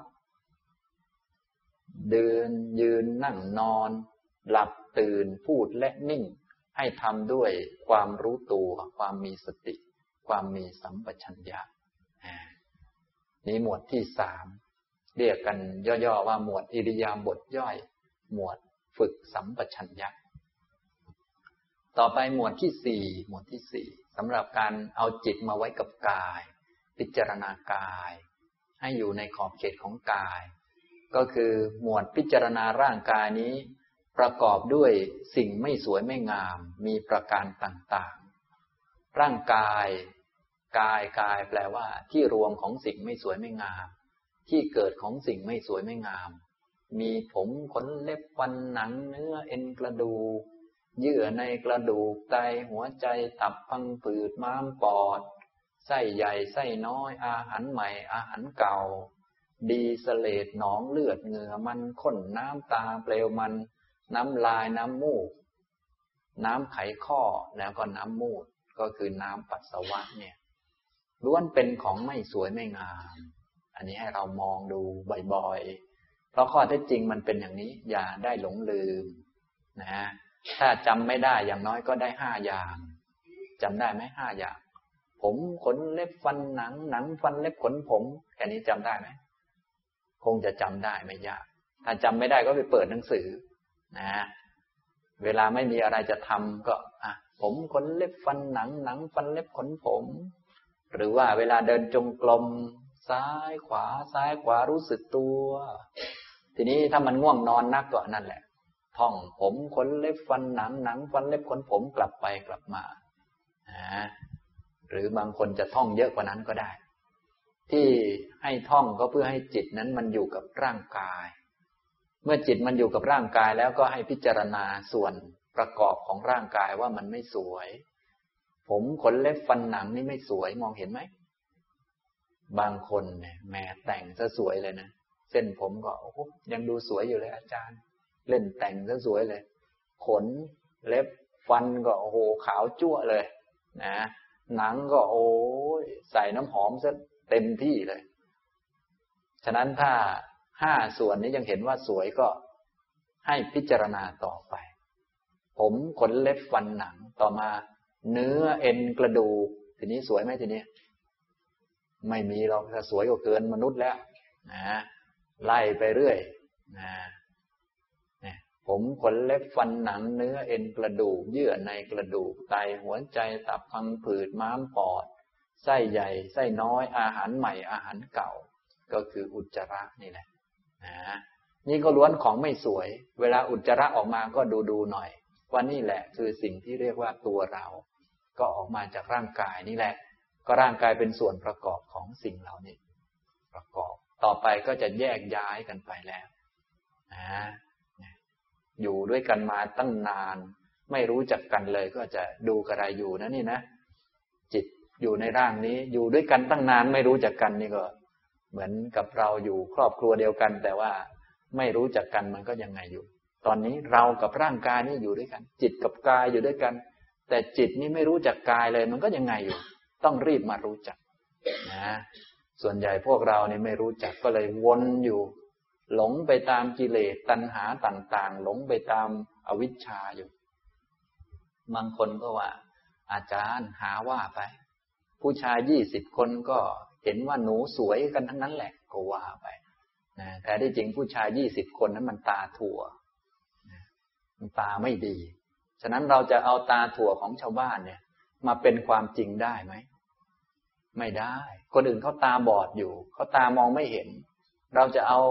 เดินยืนนั่งนอนหลับตื่นพูดและนิ่งให้ทำด้วยความรู้ตัวความมีสติความมีสัมปชัญญะนี่หมวดที่สามเรียกกันย่อๆว่าหมวดอิริยาบถย่อยหมวดฝึกสัมปชัญญะต่อไปหมวดที่สี่หมวดที่สี่สำหรับการเอาจิตมาไว้กับกายพิจารณากายให้อยู่ในขอบเขตของกายก็คือหมวดพิจารณาร่างกายนี้ประกอบด้วยสิ่งไม่สวยไม่งามมีประการต่างๆร่างกายกายกายแปลว่าที่รวมของสิ่งไม่สวยไม่งามที่เกิดของสิ่งไม่สวยไม่งามมีผมขนเล็บฟันหนังเนื้อเอ็นกระดูกเยื่อในกระดูกไตหัวใจตับพังผืดม้ามปอดไส้ใหญ่ไส้น้อยอาหารใหม่อาหารเก่าดีเสลดหนองเลือดเหงื่อมันข้นน้ำตาเปลวมันน้ำลายน้ำมูกน้ำไขข้อแล้วก็น้ำมูดก็คือน้ำปัสสาวะเนี่ยล้วนเป็นของไม่สวยไม่งามอันนี้ให้เรามองดูบ่อยๆเพราะข้อเท็จจริงมันเป็นอย่างนี้อย่าได้หลงลืมนะถ้าจำไม่ได้อย่างน้อยก็ได้ห้าอย่างจำได้ไหมห้าอย่างผมขนเล็บฟันหนังหนังฟันเล็บขนผมแค่นี้จำได้ไหมคงจะจำได้ไม่ยากถ้าจำไม่ได้ก็ไปเปิดหนังสือนะเวลาไม่มีอะไรจะทำก็อ่ะผมขนเล็บฟันหนังหนังฟันเล็บขนผมหรือว่าเวลาเดินจงกรมซ้ายขวาซ้ายขวารู้สึกตัวทีนี้ถ้ามันง่วงนอนนักก็นั่นแหละท่องผมขนเล็บฟันหนังหนังฟันเล็บขนผมกลับไปกลับมานะหรือบางคนจะท่องเยอะกว่านั้นก็ได้ที่ให้ท่องก็เพื่อให้จิตนั้นมันอยู่กับร่างกายเมื่อจิตมันอยู่กับร่างกายแล้วก็ให้พิจารณาส่วนประกอบของร่างกายว่ามันไม่สวยผมขนเล็บฟันหนังนี่ไม่สวยมองเห็นไหมบางคนเนี่ยแม้แต่งซะสวยเลยนะเส้นผมก็โอ้โหยังดูสวยอยู่เลยอาจารย์เล่นแต่งซะสวยเลยขนเล็บฟันก็โอ้โหขาวจั่วเลยนะหนังก็โอ้ยใส่น้ำหอมซะเต็มที่เลยฉะนั้นถ้าห้าส่วนนี้ยังเห็นว่าสวยก็ให้พิจารณาต่อไปผมขนเล็บฟันหนังต่อมาเนื้อเอ็นกระดูกทีนี้สวยไหมทีนี้ไม่มีหรอกถ้าสวยก็เกินมนุษย์แล้วนะไล่ไปเรื่อยนะเนี่ยผมขนเล็บฟันหนังเนื้อเอ็นกระดูกเยื่อในกระดูกไตหัวใจตับพังผืดม้ามปอดไส้ใหญ่ไส้น้อยอาหารใหม่อาหารเก่าก็คืออุจจาระนี่แหละนะนี่ก็ล้วนของไม่สวยเวลาอุจจาระออกมาก็ดูดูหน่อยว่านี่แหละคือสิ่งที่เรียกว่าตัวเราก็ออกมาจากร่างกายนี่แหละก็ร่างกายเป็นส่วนประกอบของสิ่งเหล่านี้ประกอบต่อไปก็จะแยกย้ายกันไปแล้วนะอยู่ด้วยกันมาตั้งนานไม่รู้จักกันเลยก็จะดูกระไรอยู่นะนี่นะจิตอยู่ในร่างนี้อยู่ด้วยกันตั้งนานไม่รู้จักกันนี่ก็เหมือนกับเราอยู่ครอบครัวเดียวกันแต่ว่าไม่รู้จักกันมันก็ยังไงอยู่ตอนนี้เรากับร่างกายนี่อยู่ด้วยกันจิตกับกายอยู่ด้วยกันแต่จิตนี่ไม่รู้จักกายเลยมันก็ยังไงอยู่ต้องรีบมารู้จักนะส่วนใหญ่พวกเรานี่ไม่รู้จักก็เลยวนอยู่หลงไปตามกิเลสตัณหาต่างๆหลงไปตามอวิชชาอยู่บางคนก็ว่าอาจารย์หาว่าไปผู้ชายยี่สิบคนก็เห็นว่าหนูสวยกันทั้งนั้นแหละก็ว่าไปนะแต่ที่จริงผู้ชายยี่สิบคนนั้นมันตาถั่วนะมันตาไม่ดีฉะนั้นเราจะเอาตาถั่วของชาวบ้านเนี่ยมาเป็นความจริงได้ไหมไม่ได้คนอื่นเขาตาบอดอยู่เขาตามองไม่เห็นเราจะเอา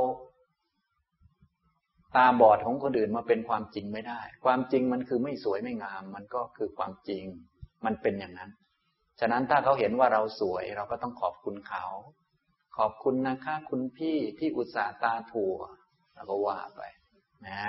ตาบอดของคนอื่นมาเป็นความจริงไม่ได้ความจริงมันคือไม่สวยไม่งามมันก็คือความจริงมันเป็นอย่างนั้นฉะนั้นถ้าเขาเห็นว่าเราสวยเราก็ต้องขอบคุณเขาขอบคุณนะคะคุณพี่ที่อุตส่าห์ตาถั่วแล้วก็ว่าไปนะ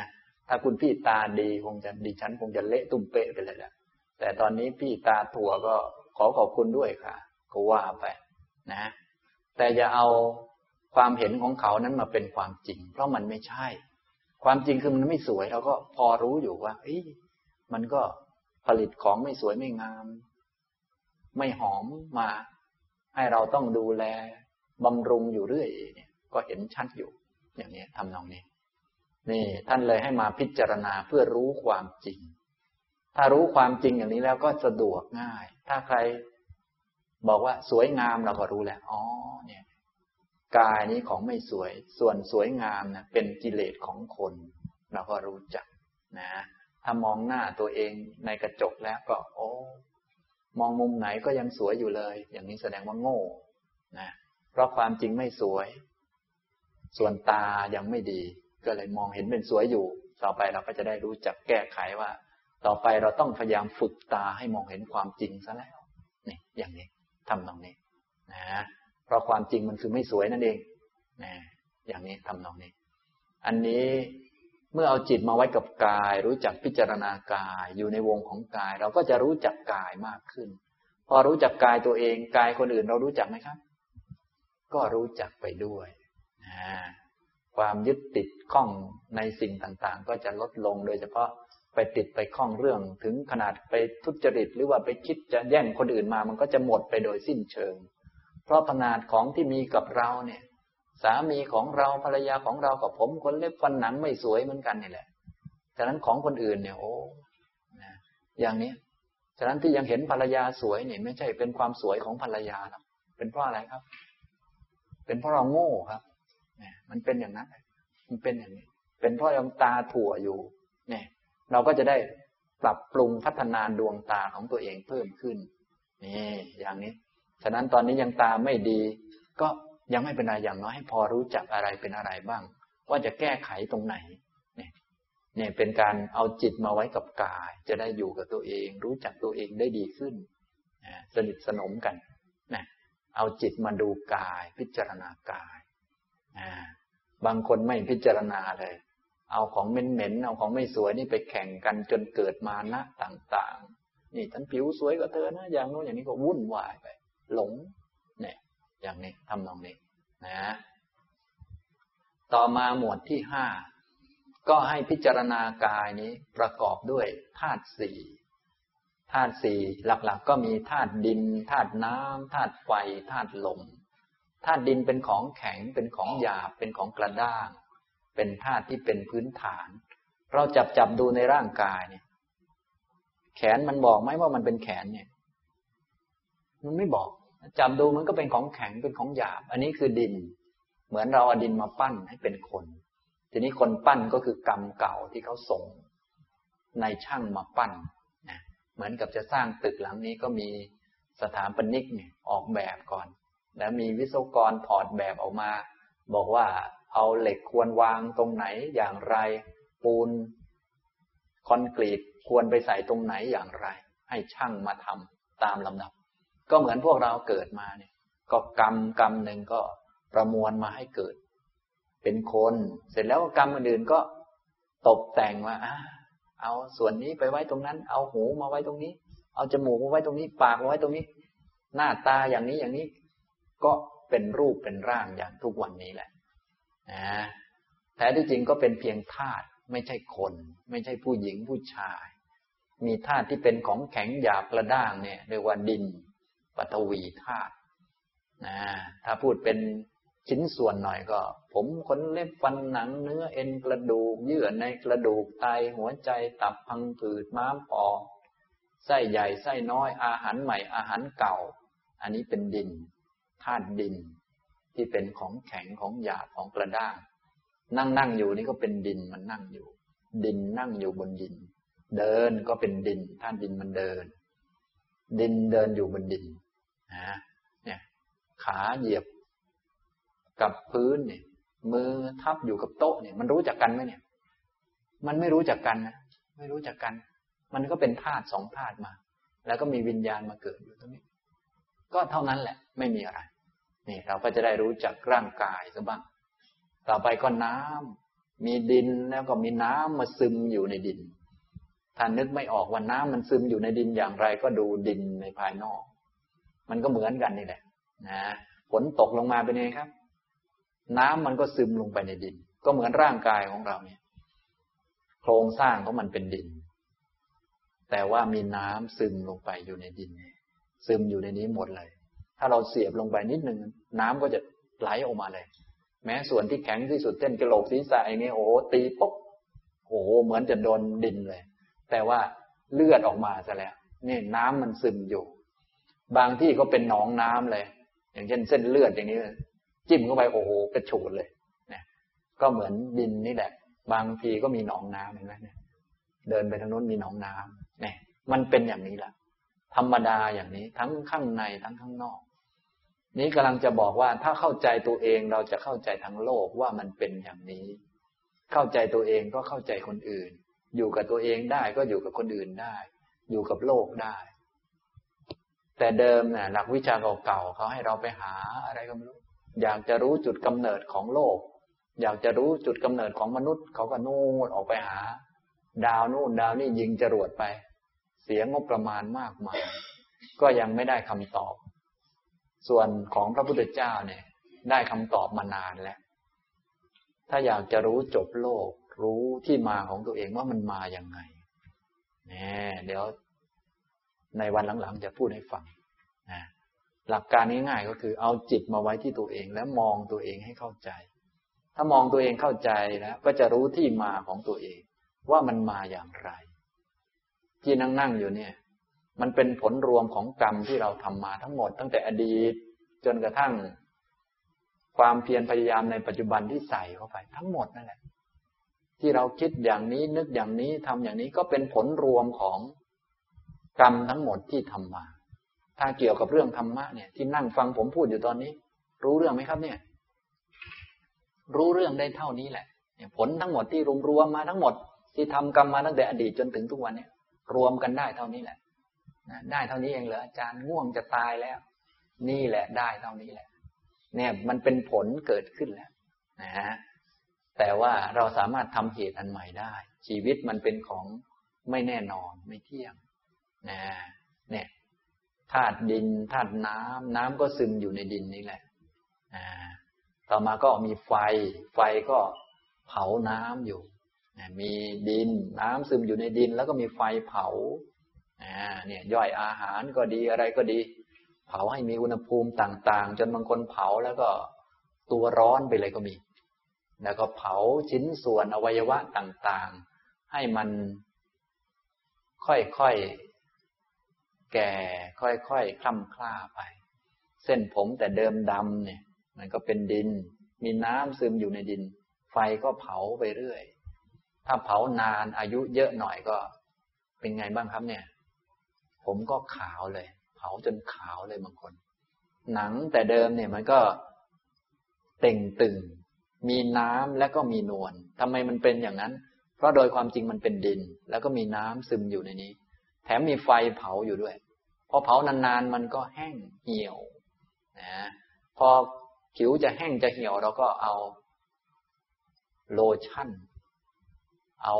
ถ้าคุณพี่ตาดีคงจะดิฉันคงจะเละตุ้มเป๊ะไปเลยแหละแต่ตอนนี้พี่ตาถั่วก็ขอขอบคุณด้วยค่ะก็ว่าไปนะแต่อย่าเอาความเห็นของเขานั้นมาเป็นความจริงเพราะมันไม่ใช่ความจริงคือมันไม่สวยเราก็พอรู้อยู่ว่าเอ้ยมันก็ผลิตของไม่สวยไม่งามไม่หอมมาให้เราต้องดูแลบำรุงอยู่เรื่อยเนี่ยก็เห็นชัดอยู่อย่างนี้ทำนองนี้นี่ท่านเลยให้มาพิจารณาเพื่อรู้ความจริงถ้ารู้ความจริงอย่างนี้แล้วก็สะดวกง่ายถ้าใครบอกว่าสวยงามเราก็รู้แล้วอ๋อเนี่ยกายนี้ของไม่สวยส่วนสวยงามนะเป็นกิเลสของคนเราก็รู้จักนะถ้ามองหน้าตัวเองในกระจกแล้วก็โอ้มองมุมไหนก็ยังสวยอยู่เลยอย่างนี้แสดงว่าโง่นะเพราะความจริงไม่สวยส่วนตายังไม่ดีก็เลยมองเห็นเป็นสวยอยู่ต่อไปเราก็จะได้รู้จักแก้ไขว่าต่อไปเราต้องพยายามฝึกตาให้มองเห็นความจริงซะแล้วนี่อย่างนี้ทำตรงนี้นะเพราะความจริงมันคือไม่สวยนั่นเองนะอย่างนี้ทำตรงนี้อันนี้เมื่อเอาจิตมาไว้กับกายรู้จักพิจารณากายอยู่ในวงของกายเราก็จะรู้จักกายมากขึ้นพอรู้จักกายตัวเองกายคนอื่นเรารู้จักไหมครับก็รู้จักไปด้วยนะความยึดติดข้องในสิ่งต่างๆก็จะลดลงโดยเฉพาะไปติดไปข้องเรื่องถึงขนาดไปทุจริตหรือว่าไปคิดจะแย่งคนอื่นมามันก็จะหมดไปโดยสิ้นเชิงเพราะขนาดของที่มีกับเราเนี่ยสามีของเราภรรยาของเรากับผมคนเล็บฟันหนังไม่สวยเหมือนกันนี่แหละฉะนั้นของคนอื่นเนี่ยโอ้นะอย่างนี้ฉะนั้นที่ยังเห็นภรรยาสวยเนี่ยไม่ใช่เป็นความสวยของภรรยาหรอกเป็นเพราะอะไรครับเป็นเพราะเราโง่ครับเนี่ยมันเป็นอย่างนั้นมันเป็นอย่างนี้เป็นเพราะยังตาถั่วอยู่เนี่ยเราก็จะได้ปรับปรุงพัฒนาดวงตาของตัวเองเพิ่มขึ้นนี่อย่างนี้ฉะนั้นตอนนี้ยังตาไม่ดีก็ยังไม่เป็นไรอย่างน้อยให้พอรู้จักอะไรเป็นอะไรบ้างว่าจะแก้ไขตรงไหนเนี่ยเนี่ยเป็นการเอาจิตมาไว้กับกายจะได้อยู่กับตัวเองรู้จักตัวเองได้ดีขึ้นสนิทสนมกันนะเอาจิตมาดูกายพิจารณากายบางคนไม่พิจารณาเลยเอาของเหม็นๆเอาของไม่สวยนี่ไปแข่งกันจนเกิดมานะต่างๆนี่ฉันผิวสวยกว่าเธอนะอย่างโน้นอย่างนี้ก็วุ่นวายไปหลงเนี่ยอย่างนี้ทำนองนี้นะต่อมาหมวดที่ห้าก็ให้พิจารณากายนี้ประกอบด้วยธาตุสี่ธาตุสี่หลักๆก็มีธาตุดินธาตุน้ำธาตุไฟธาตุลมธาตุดินเป็นของแข็งเป็นของหยาบเป็นของกระด้างเป็นธาตุที่เป็นพื้นฐานเราจับจับดูในร่างกายเนี่ยแขนมันบอกไหมว่ามันเป็นแขนเนี่ยมันไม่บอกจับดูมันก็เป็นของแข็งเป็นของหยาบอันนี้คือดินเหมือนเราเอาดินมาปั้นให้เป็นคนทีนี้คนปั้นก็คือกรรมเก่าที่เขาส่งในช่างมาปั้นนะเหมือนกับจะสร้างตึกหลังนี้ก็มีสถาปนิกเนี่ยออกแบบก่อนแล้วมีวิศวกรถอดแบบออกมาบอกว่าเอาเหล็กควรวางตรงไหนอย่างไรปูนคอนกรีตควรไปใส่ตรงไหนอย่างไรให้ช่างมาทำตามลำดับก็เหมือนพวกเราเกิดมาเนี่ยก็กรรมกรรมหนึ่งก็ประมวลมาให้เกิดเป็นคนเสร็จแล้วกรรมอื่นๆก็ตกแต่งว่าเอาส่วนนี้ไปไว้ตรงนั้นเอาหูมาไว้ตรงนี้เอาจมูกมาไว้ตรงนี้ปากมาไว้ตรงนี้หน้าตาอย่างนี้อย่างนี้ก็เป็นรูปเป็นร่างอย่างทุกวันนี้แหละนะแท้ที่จริงก็เป็นเพียงธาตุไม่ใช่คนไม่ใช่ผู้หญิงผู้ชายมีธาตุที่เป็นของแข็งหยาบกระด้างเนี่ยเรียกว่าดินปฐวีธาตุนะถ้าพูดเป็นชิ้นส่วนหน่อยก็ผมขนเล็บฟันหนังเนื้อเอ็นกระดูกเยื่อในกระดูกไตหัวใจตับพังผืดม้ามปอดไส้ใหญ่ไส้น้อยอาหารใหม่อาหารเก่าอันนี้เป็นดินธาตุดินที่เป็นของแข็งของหยาบของกระด้างนั่งนั่งอยู่นี่ก็เป็นดินมันนั่งอยู่ดินนั่งอยู่บนดินเดินก็เป็นดินธาตุดินมันเดินดินเดินอยู่บนดินนะเนี่ยขาเหยียบกับพื้นเนี่ยมือทับอยู่กับโต๊ะเนี่ยมันรู้จักกันไหมเนี่ยมันไม่รู้จักกันนะไม่รู้จักกันมันก็เป็นธาตุสองธาตุมาแล้วก็มีวิญญาณมาเกิดอยู่ตรงนี้ก็เท่านั้นแหละไม่มีอะไรนี่เราก็จะได้รู้จักร่างกายซะบ้างต่อไปก็น้ำมีดินแล้วก็มีน้ำมาซึมอยู่ในดินถ้านึกไม่ออกว่าน้ำมันซึมอยู่ในดินอย่างไรก็ดูดินในภายนอกมันก็เหมือนกันนี่แหละนะฝนตกลงมาเป็นไงครับน้ำมันก็ซึมลงไปในดินก็เหมือนร่างกายของเราเนี่ยโครงสร้างของมันเป็นดินแต่ว่ามีน้ำซึมลงไปอยู่ในดินซึมอยู่ในนี้หมดเลยถ้าเราเสียบลงไปนิดนึงน้ำก็จะไหลออกมาเลยแม้ส่วนที่แข็งที่สุดเช่นกะโหลกศีรษะอย่างนี้โอ้โหตีปุ๊บโอ้โหเหมือนจะโดนดินเลยแต่ว่าเลือดออกมาซะแล้วนี่น้ำมันซึมอยู่บางที่ก็เป็นหนองน้ำเลยอย่างเช่นเส้นเลือดอย่างนี้จิ้มเข้าไปโอ้โหกระฉูดเลยเนี่ยก็เหมือนดินนี่แหละบางทีก็มีหนองน้ำเห็นไหมเนี่ยเดินไปทางโน้นมีหนองน้ำเนี่ยมันเป็นอย่างนี้แหละธรรมดาอย่างนี้ทั้งข้างในทั้งข้างนอกนี้กำลังจะบอกว่าถ้าเข้าใจตัวเองเราจะเข้าใจทั้งโลกว่ามันเป็นอย่างนี้เข้าใจตัวเองก็เข้าใจคนอื่นอยู่กับตัวเองได้ก็อยู่กับคนอื่นได้อยู่กับโลกได้แต่เดิมเนี่ยหลักวิชาเก่าๆเขาให้เราไปหาอะไรก็ไม่รู้อยากจะรู้จุดกำเนิดของโลกอยากจะรู้จุดกำเนิดของมนุษย์เขาก็นู่นออกไปหาดาวนู่นดาวนี่ยิงจรวดไปเสียงบประมาณมากมายก็ยังไม่ได้คำตอบส่วนของพระพุทธเจ้าเนี่ยได้คำตอบมานานแล้วถ้าอยากจะรู้จบโลกรู้ที่มาของตัวเองว่ามันมาอย่างไงเนี่ยเดี๋ยวในวันหลังๆจะพูดให้ฟังนะหลักการง่ายๆก็คือเอาจิตมาไว้ที่ตัวเองแล้วมองตัวเองให้เข้าใจถ้ามองตัวเองเข้าใจแล้วก็จะรู้ที่มาของตัวเองว่ามันมาอย่างไรที่นั่งๆอยู่เนี่ยมันเป็นผลรวมของกรรมที่เราทำมาทั้งหมดตั้งแต่อดีตจนกระทั่งความเพียรพยายามในปัจจุบันที่ใส่เข้าไปทั้งหมดนั่นแหละที่เราคิดอย่างนี้นึกอย่างนี้ทำอย่างนี้ก็เป็นผลรวมของกรรมทั้งหมดที่ทำมาถ้าเกี่ยวกับเรื่องธรรมะเนี่ยที่นั่งฟังผมพูดอยู่ตอนนี้รู้เรื่องไหมครับเนี่ยรู้เรื่องได้เท่านี้แหละผลทั้งหมดที่รวมๆมาทั้งหมดที่ทำกรรมมาตั้งแต่อดีตจนถึงทุกวันนี้รวมกันได้เท่านี้แหละได้เท่านี้เองเหรออาจารย์ง่วงจะตายแล้วนี่แหละได้เท่านี้แหละเนี่ยมันเป็นผลเกิดขึ้นแล้วนะฮะแต่ว่าเราสามารถทำเหตุอันใหม่ได้ชีวิตมันเป็นของไม่แน่นอนไม่เที่ยงนะเนี่ยธาตุดินธาตุน้ำน้ำก็ซึมอยู่ในดินนี่แหละนะต่อมาก็มีไฟไฟก็เผาน้ำอยู่นะมีดินน้ำซึมอยู่ในดินแล้วก็มีไฟเผาอ่าเนี่ยย่อยอาหารก็ดีอะไรก็ดีเผาให้มีอุณหภูมิต่างๆจนบางคนเผาแล้วก็ตัวร้อนไปเลยก็มีแล้วก็เผาชิ้นส่วนอวัยวะต่างๆให้มันค่อยๆแก่ค่อยๆคล่ำคล้าไปเส้นผมแต่เดิมดำเนี่ยมันก็เป็นดินมีน้ำซึมอยู่ในดินไฟก็เผาไปเรื่อยถ้าเผานานอายุเยอะหน่อยก็เป็นไงบ้างครับเนี่ยผมก็ขาวเลยเผาจนขาวเลยบางคนหนังแต่เดิมเนี่ยมันก็เต่งตึงมีน้ำและก็มีนวลทำไมมันเป็นอย่างนั้นเพราะโดยความจริงมันเป็นดินแล้วก็มีน้ำซึมอยู่ในนี้แถมมีไฟเผาอยู่ด้วยพอเผานานๆมันก็แห้งเหี่ยวนะพอผิวจะแห้งจะเหี่ยวเราก็เอาโลชั่นเอา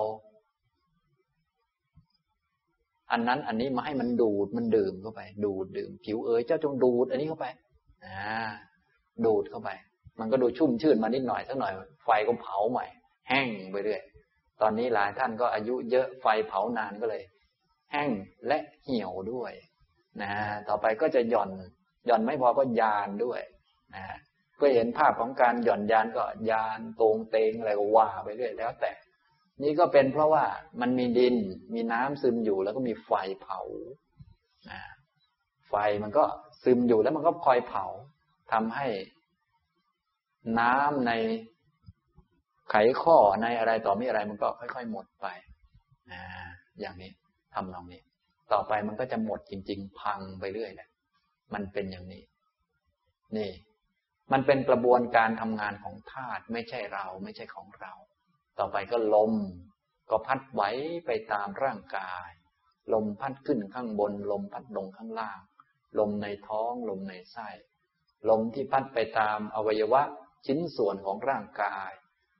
อันนั้นอันนี้มาให้มันดูดมันดื่มเข้าไปดูดดื่มผิวเอ๋ยเจ้าจงดูดอันนี้เข้าไปอ่าดูดเข้าไปมันก็ดูชุ่มชื่นมานิดหน่อยสักหน่อยไฟก็เผาใหม่แห้งไปเรื่อยตอนนี้หลายท่านก็อายุเยอะไฟเผานานก็เลยแห้งและเหี่ยวด้วยนะต่อไปก็จะหย่อนหย่อนไม่พอก็ยานด้วยนะก็เห็นภาพของการหย่อนยานก็ยานตรงเตงอะไรก็ว่าไปเรื่อยแล้วแต่นี่ก็เป็นเพราะว่ามันมีดินมีน้ำซึมอยู่แล้วก็มีไฟเผาไฟมันก็ซึมอยู่แล้วมันก็คอยเผาทำให้น้ำในไขข้อในอะไรต่อมีอะไรมันก็ค่อยๆหมดไปอย่างนี้ทำนองนี้ต่อไปมันก็จะหมดจริงๆพังไปเรื่อยแหละมันเป็นอย่างนี้นี่มันเป็นกระบวนการทำงานของธาตุไม่ใช่เราไม่ใช่ของเราต่อไปก็ลมก็พัดไหวไปตามร่างกายลมพัดขึ้นข้างบนลมพัดลงข้างล่างลมในท้องลมในไส้ลมที่พัดไปตามอวัยวะชิ้นส่วนของร่างกาย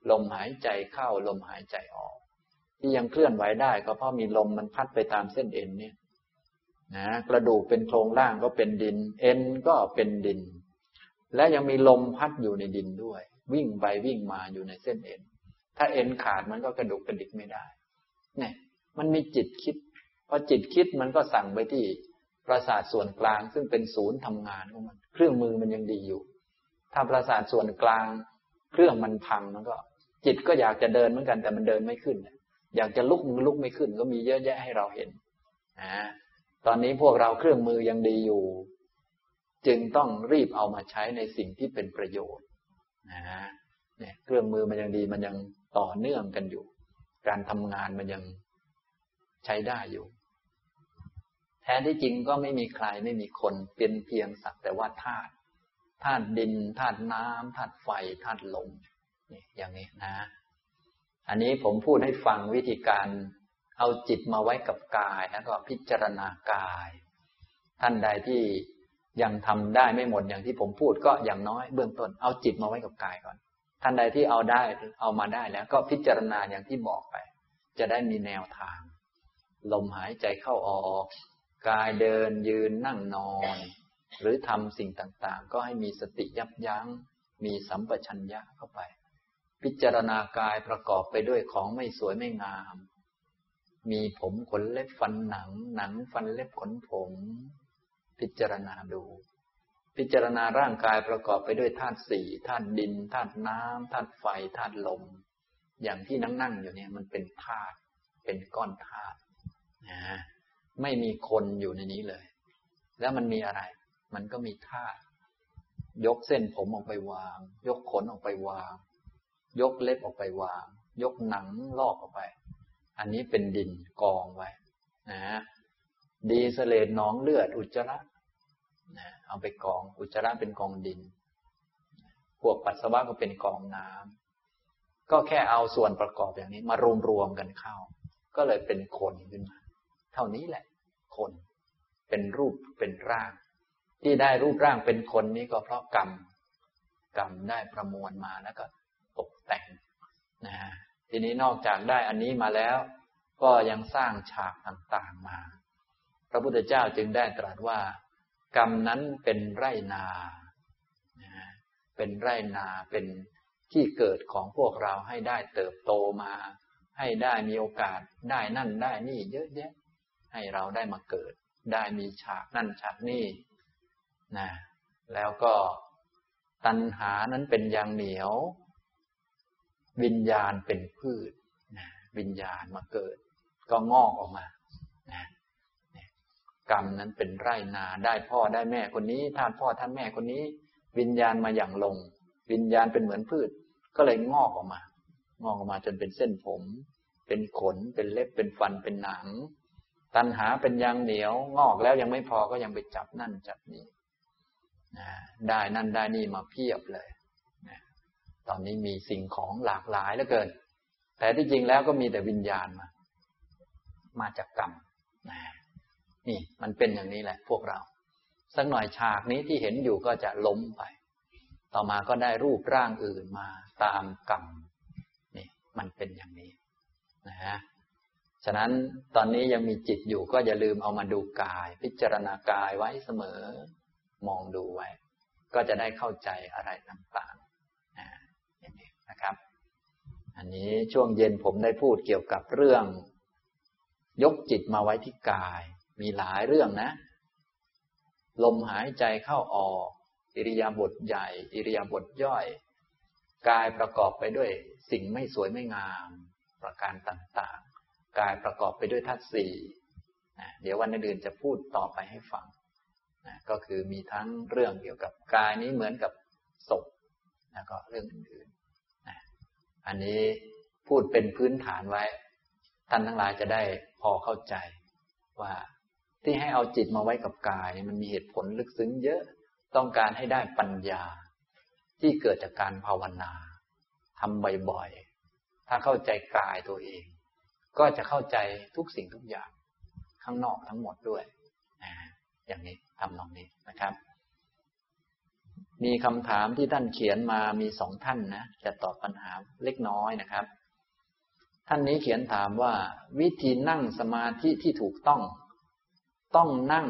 ลมหายใจเข้าลมหายใจออกที่ยังเคลื่อนไหวได้ก็เพราะมีลมมันพัดไปตามเส้นเอ็นเนี่ยนะกระดูกเป็นโครงล่างก็เป็นดินเอ็นก็เป็นดินและยังมีลมพัดอยู่ในดินด้วยวิ่งไปวิ่งมาอยู่ในเส้นเอ็นถ้าเอ็นขาดมันก็กระดูกกระดิกไม่ได้เนี่ยมันมีจิตคิดพอจิตคิดมันก็สั่งไปที่ประสาทส่วนกลางซึ่งเป็นศูนย์ทำงานของมันเครื่องมือมันยังดีอยู่ถ้าประสาทส่วนกลางเครื่องมันพังมันก็จิตก็อยากจะเดินเหมือนกันแต่มันเดินไม่ขึ้นอยากจะลุกมันลุกไม่ขึ้นก็มีเยอะแยะให้เราเห็นนะตอนนี้พวกเราเครื่องมือยังดีอยู่จึงต้องรีบเอามาใช้ในสิ่งที่เป็นประโยชน์นะเนี่ยเครื่องมือมันยังดีมันยังต่อเนื่องกันอยู่การทำงานมันยังใช้ได้อยู่แท้ที่จริงก็ไม่มีใครไม่มีคนเป็นเพียงสักแต่ว่าธาตุธาตุดินธาตุน้ำธาตุไฟธาตุลมนี่อย่างนี้นะอันนี้ผมพูดให้ฟังวิธีการเอาจิตมาไว้กับกายแล้วก็พิจารณากายท่านใดที่ยังทำได้ไม่หมดอย่างที่ผมพูดก็อย่างน้อยเบื้องต้นเอาจิตมาไว้กับกายก่อนท่านใดที่เอาได้เอามาได้แล้วก็พิจารณาอย่างที่บอกไปจะได้มีแนวทางลมหายใจเข้าออกกายเดินยืนนั่งนอนหรือทำสิ่งต่างๆก็ให้มีสติยับยั้งมีสัมปชัญญะเข้าไปพิจารณากายประกอบไปด้วยของไม่สวยไม่งามมีผมขนเล็บฟันหนังหนังฟันเล็บขนผมพิจารณาดูพิจารณาร่างกายประกอบไปด้วยธาตุสี่ธาตุดินธาตุน้ำธาตุไฟธาตุลมอย่างที่นั่งๆอยู่เนี่ยมันเป็นธาตุเป็นก้อนธาตุนะไม่มีคนอยู่ในนี้เลยแล้วมันมีอะไรมันก็มีธาตุยกเส้นผมออกไปวางยกขนออกไปวางยกเล็บออกไปวางยกหนังลอกออกไปอันนี้เป็นดินกองไว้นะดีเสลดหนองเลือดอุจจาระนะเอาไปกองอุจจาระเป็นกองดินพวกปัสสาวะก็เป็นกองน้ำก็แค่เอาส่วนประกอบอย่างนี้มารวมๆกันเข้าก็เลยเป็นคนขึ้นมาเท่านี้แหละคนเป็นรูปเป็นร่างที่ได้รูปร่างเป็นคนนี้ก็เพราะกรรมกรรมได้ประมวลมาแล้วก็ตกแต่งนะทีนี้นอกจากได้อันนี้มาแล้วก็ยังสร้างฉากต่างๆมาพระพุทธเจ้าจึงได้ตรัสว่ากรรมนั้นเป็นไร่นาเป็นไร่นาเป็นที่เกิดของพวกเราให้ได้เติบโตมาให้ได้มีโอกาสได้นั่นได้นี่เยอะแยะให้เราได้มาเกิดได้มีฉากนั่นฉากนี่นะแล้วก็ตัณหานั้นเป็นยางเหนียววิญญาณเป็นพืชนะวิญญาณมาเกิดก็งอกออกมานะกรรมนั้นเป็นไร่นาได้พ่อได้แม่คนนี้ท่านพ่อท่านแม่คนนี้วิญญาณมาอย่างลงวิญญาณเป็นเหมือนพืชก็เลยงอกออกมางอกออกมาจนเป็นเส้นผมเป็นขนเป็นเล็บเป็นฟันเป็นหนังตัณหาเป็นยางเหนียวงอกแล้วยังไม่พอก็ยังไปจับนั่นจับนี่นะได้นั่นได้นี่มาเพียบเลยนะตอนนี้มีสิ่งของหลากหลายเหลือเกินแต่ที่จริงแล้วก็มีแต่วิญญาณมามาจากกรรมนะนี่มันเป็นอย่างนี้แหละพวกเราสักหน่อยฉากนี้ที่เห็นอยู่ก็จะล้มไปต่อมาก็ได้รูปร่างอื่นมาตามกรรมนี่มันเป็นอย่างนี้นะฮะฉะนั้นตอนนี้ยังมีจิตอยู่ก็อย่าลืมเอามาดูกายพิจารณากายไว้เสมอมองดูไว้ก็จะได้เข้าใจอะไรต่างๆนะอย่างนี้นะครับอันนี้ช่วงเย็นผมได้พูดเกี่ยวกับเรื่องยกจิตมาไว้ที่กายมีหลายเรื่องนะลมหายใจเข้าออกอิริยาบถใหญ่อิริยาบถย่อยกายประกอบไปด้วยสิ่งไม่สวยไม่งามประการต่างๆกายประกอบไปด้วยธาตุสี่นะเดี๋ยววันอื่นจะพูดต่อไปให้ฟังนะก็คือมีทั้งเรื่องเกี่ยวกับกายนี้เหมือนกับศพแล้วก็เรื่องอื่นๆนะอันนี้พูดเป็นพื้นฐานไว้ท่านทั้งหลายจะได้พอเข้าใจว่าที่ให้เอาจิตมาไว้กับกายมันมีเหตุผลลึกซึ้งเยอะต้องการให้ได้ปัญญาที่เกิดจากการภาวนาทำบ่อยๆถ้าเข้าใจกายตัวเองก็จะเข้าใจทุกสิ่งทุกอย่างข้างนอกทั้งหมดด้วยอย่างนี้ทำนองนี้นะครับมีคำถามที่ท่านเขียนมามีสองท่านนะจะตอบปัญหาเล็กน้อยนะครับท่านนี้เขียนถามว่าวิธีนั่งสมาธิที่ถูกต้องต้องนั่ง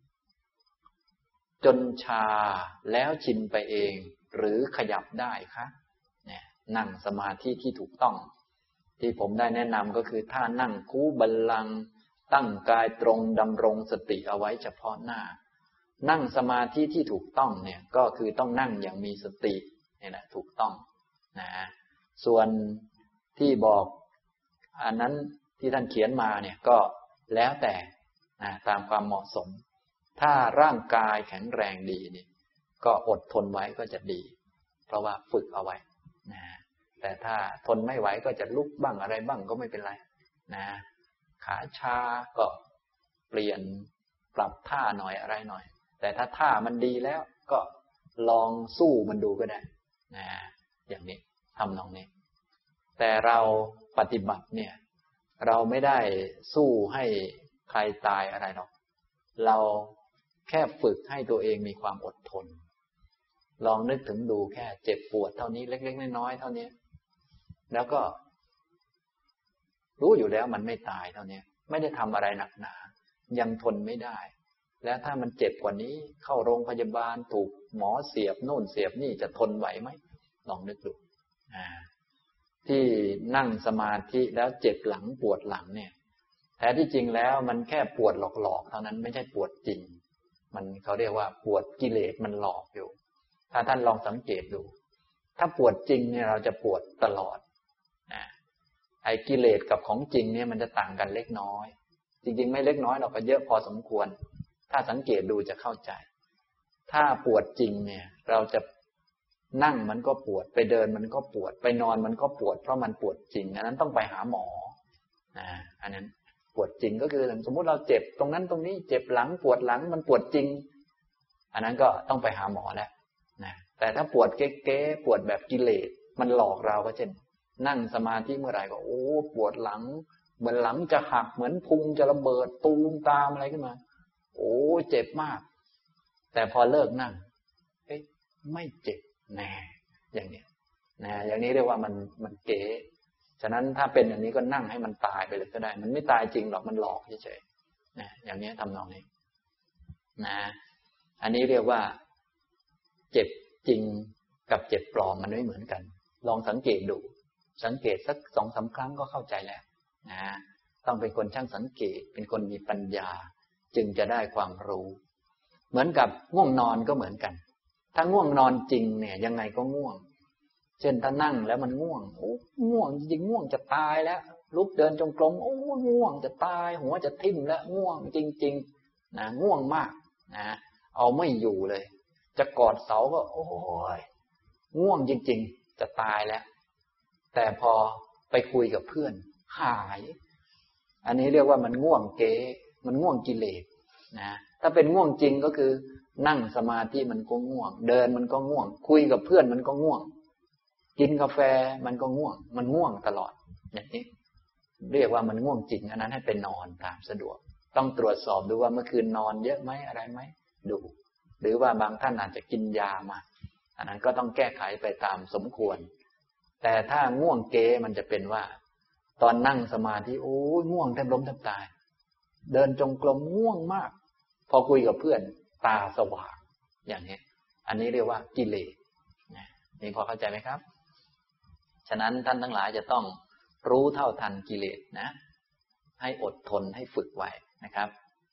จนชาแล้วชินไปเองหรือขยับได้คะเนี่ยนั่งสมาธิที่ถูกต้องที่ผมได้แนะนำก็คือท่านั่งคูบัลลังก์ตั้งกายตรงดำรงสติเอาไว้เฉพาะหน้านั่งสมาธิที่ถูกต้องเนี่ยก็คือต้องนั่งอย่างมีสตินี่แหละถูกต้องนะส่วนที่บอกอันนั้นที่ท่านเขียนมาเนี่ยก็แล้วแต่นะตามความเหมาะสมถ้าร่างกายแข็งแรงดีนี่ก็อดทนไว้ก็จะดีเพราะว่าฝึกเอาไว้นะแต่ถ้าทนไม่ไหวก็จะลุกบ้างอะไรบ้างก็ไม่เป็นไรนะขาชาก็เปลี่ยนปรับท่าหน่อยอะไรหน่อยแต่ถ้าท่ามันดีแล้วก็ลองสู้มันดูก็ได้นะอย่างนี้ทำนองนี้แต่เราปฏิบัติเนี่ยเราไม่ได้สู้ให้ใครตายอะไรหรอกเราแค่ฝึกให้ตัวเองมีความอดทนลองนึกถึงดูแค่เจ็บปวดเท่านี้เล็กๆน้อยๆเท่านี้แล้วก็รู้อยู่แล้วมันไม่ตายเท่านี้ไม่ได้ทำอะไรหนักหนายังทนไม่ได้แล้วถ้ามันเจ็บกว่านี้เข้าโรงพยาบาลถูกหมอเสียบโน่นเสียบนี่จะทนไหวไหมลองนึกดูอ่าที่นั่งสมาธิแล้วเจ็บหลังปวดหลังเนี่ยแท้ที่จริงแล้วมันแค่ปวดหลอกๆเท่านั้นไม่ใช่ปวดจริงมันเขาเรียกว่าปวดกิเลสมันหลอกอยู่ถ้าท่านลองสังเกตดูถ้าปวดจริงเนี่ยเราจะปวดตลอดนะไอ้กิเลสกับของจริงเนี่ยมันจะต่างกันเล็กน้อยจริงๆไม่เล็กน้อยหรอกก็เยอะพอสมควรถ้าสังเกตดูจะเข้าใจถ้าปวดจริงเนี่ยเราจะนั่งมันก็ปวดไปเดินมันก็ปวดไปนอนมันก็ปวดเพราะมันปวดจริงอันนั้นต้องไปหาหมอนะอันนั้นปวดจริงก็คือสมมุติเราเจ็บตรงนั้นตรงนี้เจ็บหลังปวดหลังมันปวดจริงอันนั้นก็ต้องไปหาหมอแล้วนะแต่ถ้าปวดเก๊ๆปวดแบบกิเลสมันหลอกเราก็เช่นนั่งสมาธิเมื่อไหร่ก็โอ้ปวดหลังเหมือนหลังจะหักเหมือนพุงจะระเบิดตูมตามอะไรขึ้นมาโอ้เจ็บมากแต่พอเลิกนั่งเอ๊ะไม่เจ็บแน่อย่างนี้นะอย่างนี้เรียกว่ามันมันเก๋ฉะนั้นถ้าเป็นอย่างนี้ก็นั่งให้มันตายไปเลยก็ได้มันไม่ตายจริงหรอกมันหลอกเฉยๆนะอย่างนี้ทำนองนี้นะอันนี้เรียกว่าเจ็บจริงกับเจ็บปลอมมันไม่เหมือนกันลองสังเกตดูสังเกตสักสองสามครั้งก็เข้าใจแล้วนะต้องเป็นคนช่างสังเกตเป็นคนมีปัญญาจึงจะได้ความรู้เหมือนกับง่วงนอนก็เหมือนกันถ้าง่วงนอนจริงเนี่ยยังไงก็ง่วงเช่นถ้านั่งแล้วมันง่วงโอ้ง่วงจริงง่วงจะตายแล้วลุกเดินจงกรมโอ้ง่วงจะตายหัวจะทิ่มแล้วง่วงจริงๆนะง่วงมากนะเอาไม่อยู่เลยจะกอดเสาก็โอ้ยง่วงจริงๆจะตายแล้วแต่พอไปคุยกับเพื่อนหายอันนี้เรียกว่ามันง่วงเก๋มันง่วงกิเลสนะถ้าเป็นง่วงจริงก็คือนั่งสมาธิมันก็ง่วงเดินมันก็ง่วงคุยกับเพื่อนมันก็ง่วงกินกาแฟมันก็ง่วงมันง่วงตลอดอย่างนี้เรียกว่ามันง่วงจริงอันนั้นให้ไปนอนตามสะดวกต้องตรวจสอบดูว่าเมื่อคืนนอนเยอะไหมอะไรไหมดูหรือว่าบางท่านอาจจะกินยามาอันนั้นก็ต้องแก้ไขไปตามสมควรแต่ถ้าง่วงเก๋มันจะเป็นว่าตอนนั่งสมาธิโอ้ยง่วงแทบล้มแทบตายเดินจงกรมง่วงมากพอคุยกับเพื่อนตาสว่างอย่างนี้อันนี้เรียกว่ากิเลสนี่พอเข้าใจไหมครับฉะนั้นท่านทั้งหลายจะต้องรู้เท่าทันกิเลสนะให้อดทนให้ฝึกไว้นะครับ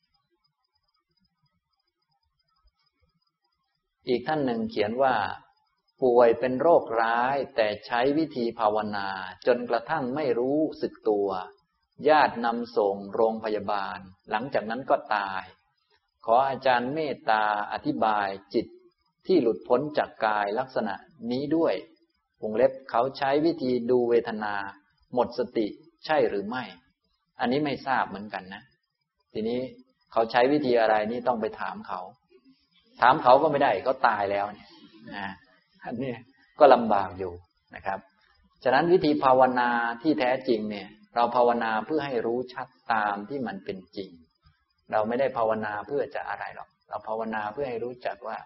อีกท่านหนึ่งเขียนว่าป่วยเป็นโรคร้ายแต่ใช้วิธีภาวนาจนกระทั่งไม่รู้สึกตัวญาตินำส่งโรงพยาบาลหลังจากนั้นก็ตายขออาจารย์เมตตาอธิบายจิตที่หลุดพ้นจากกายลักษณะนี้ด้วยวงเล็บเขาใช้วิธีดูเวทนาหมดสติใช่หรือไม่อันนี้ไม่ทราบเหมือนกันนะทีนี้เขาใช้วิธีอะไรนี่ต้องไปถามเขาถามเขาก็ไม่ได้เขาตายแล้วเนี่ยนะอันนี้ก็ลำบากอยู่นะครับฉะนั้นวิธีภาวนาที่แท้จริงเนี่ยเราภาวนาเพื่อให้รู้ชัดตามที่มันเป็นจริงเราไม่ได้ภาวนาเพื่อจะอะไรหรอกเราภาวนาเพื่อให้รู้จักว่า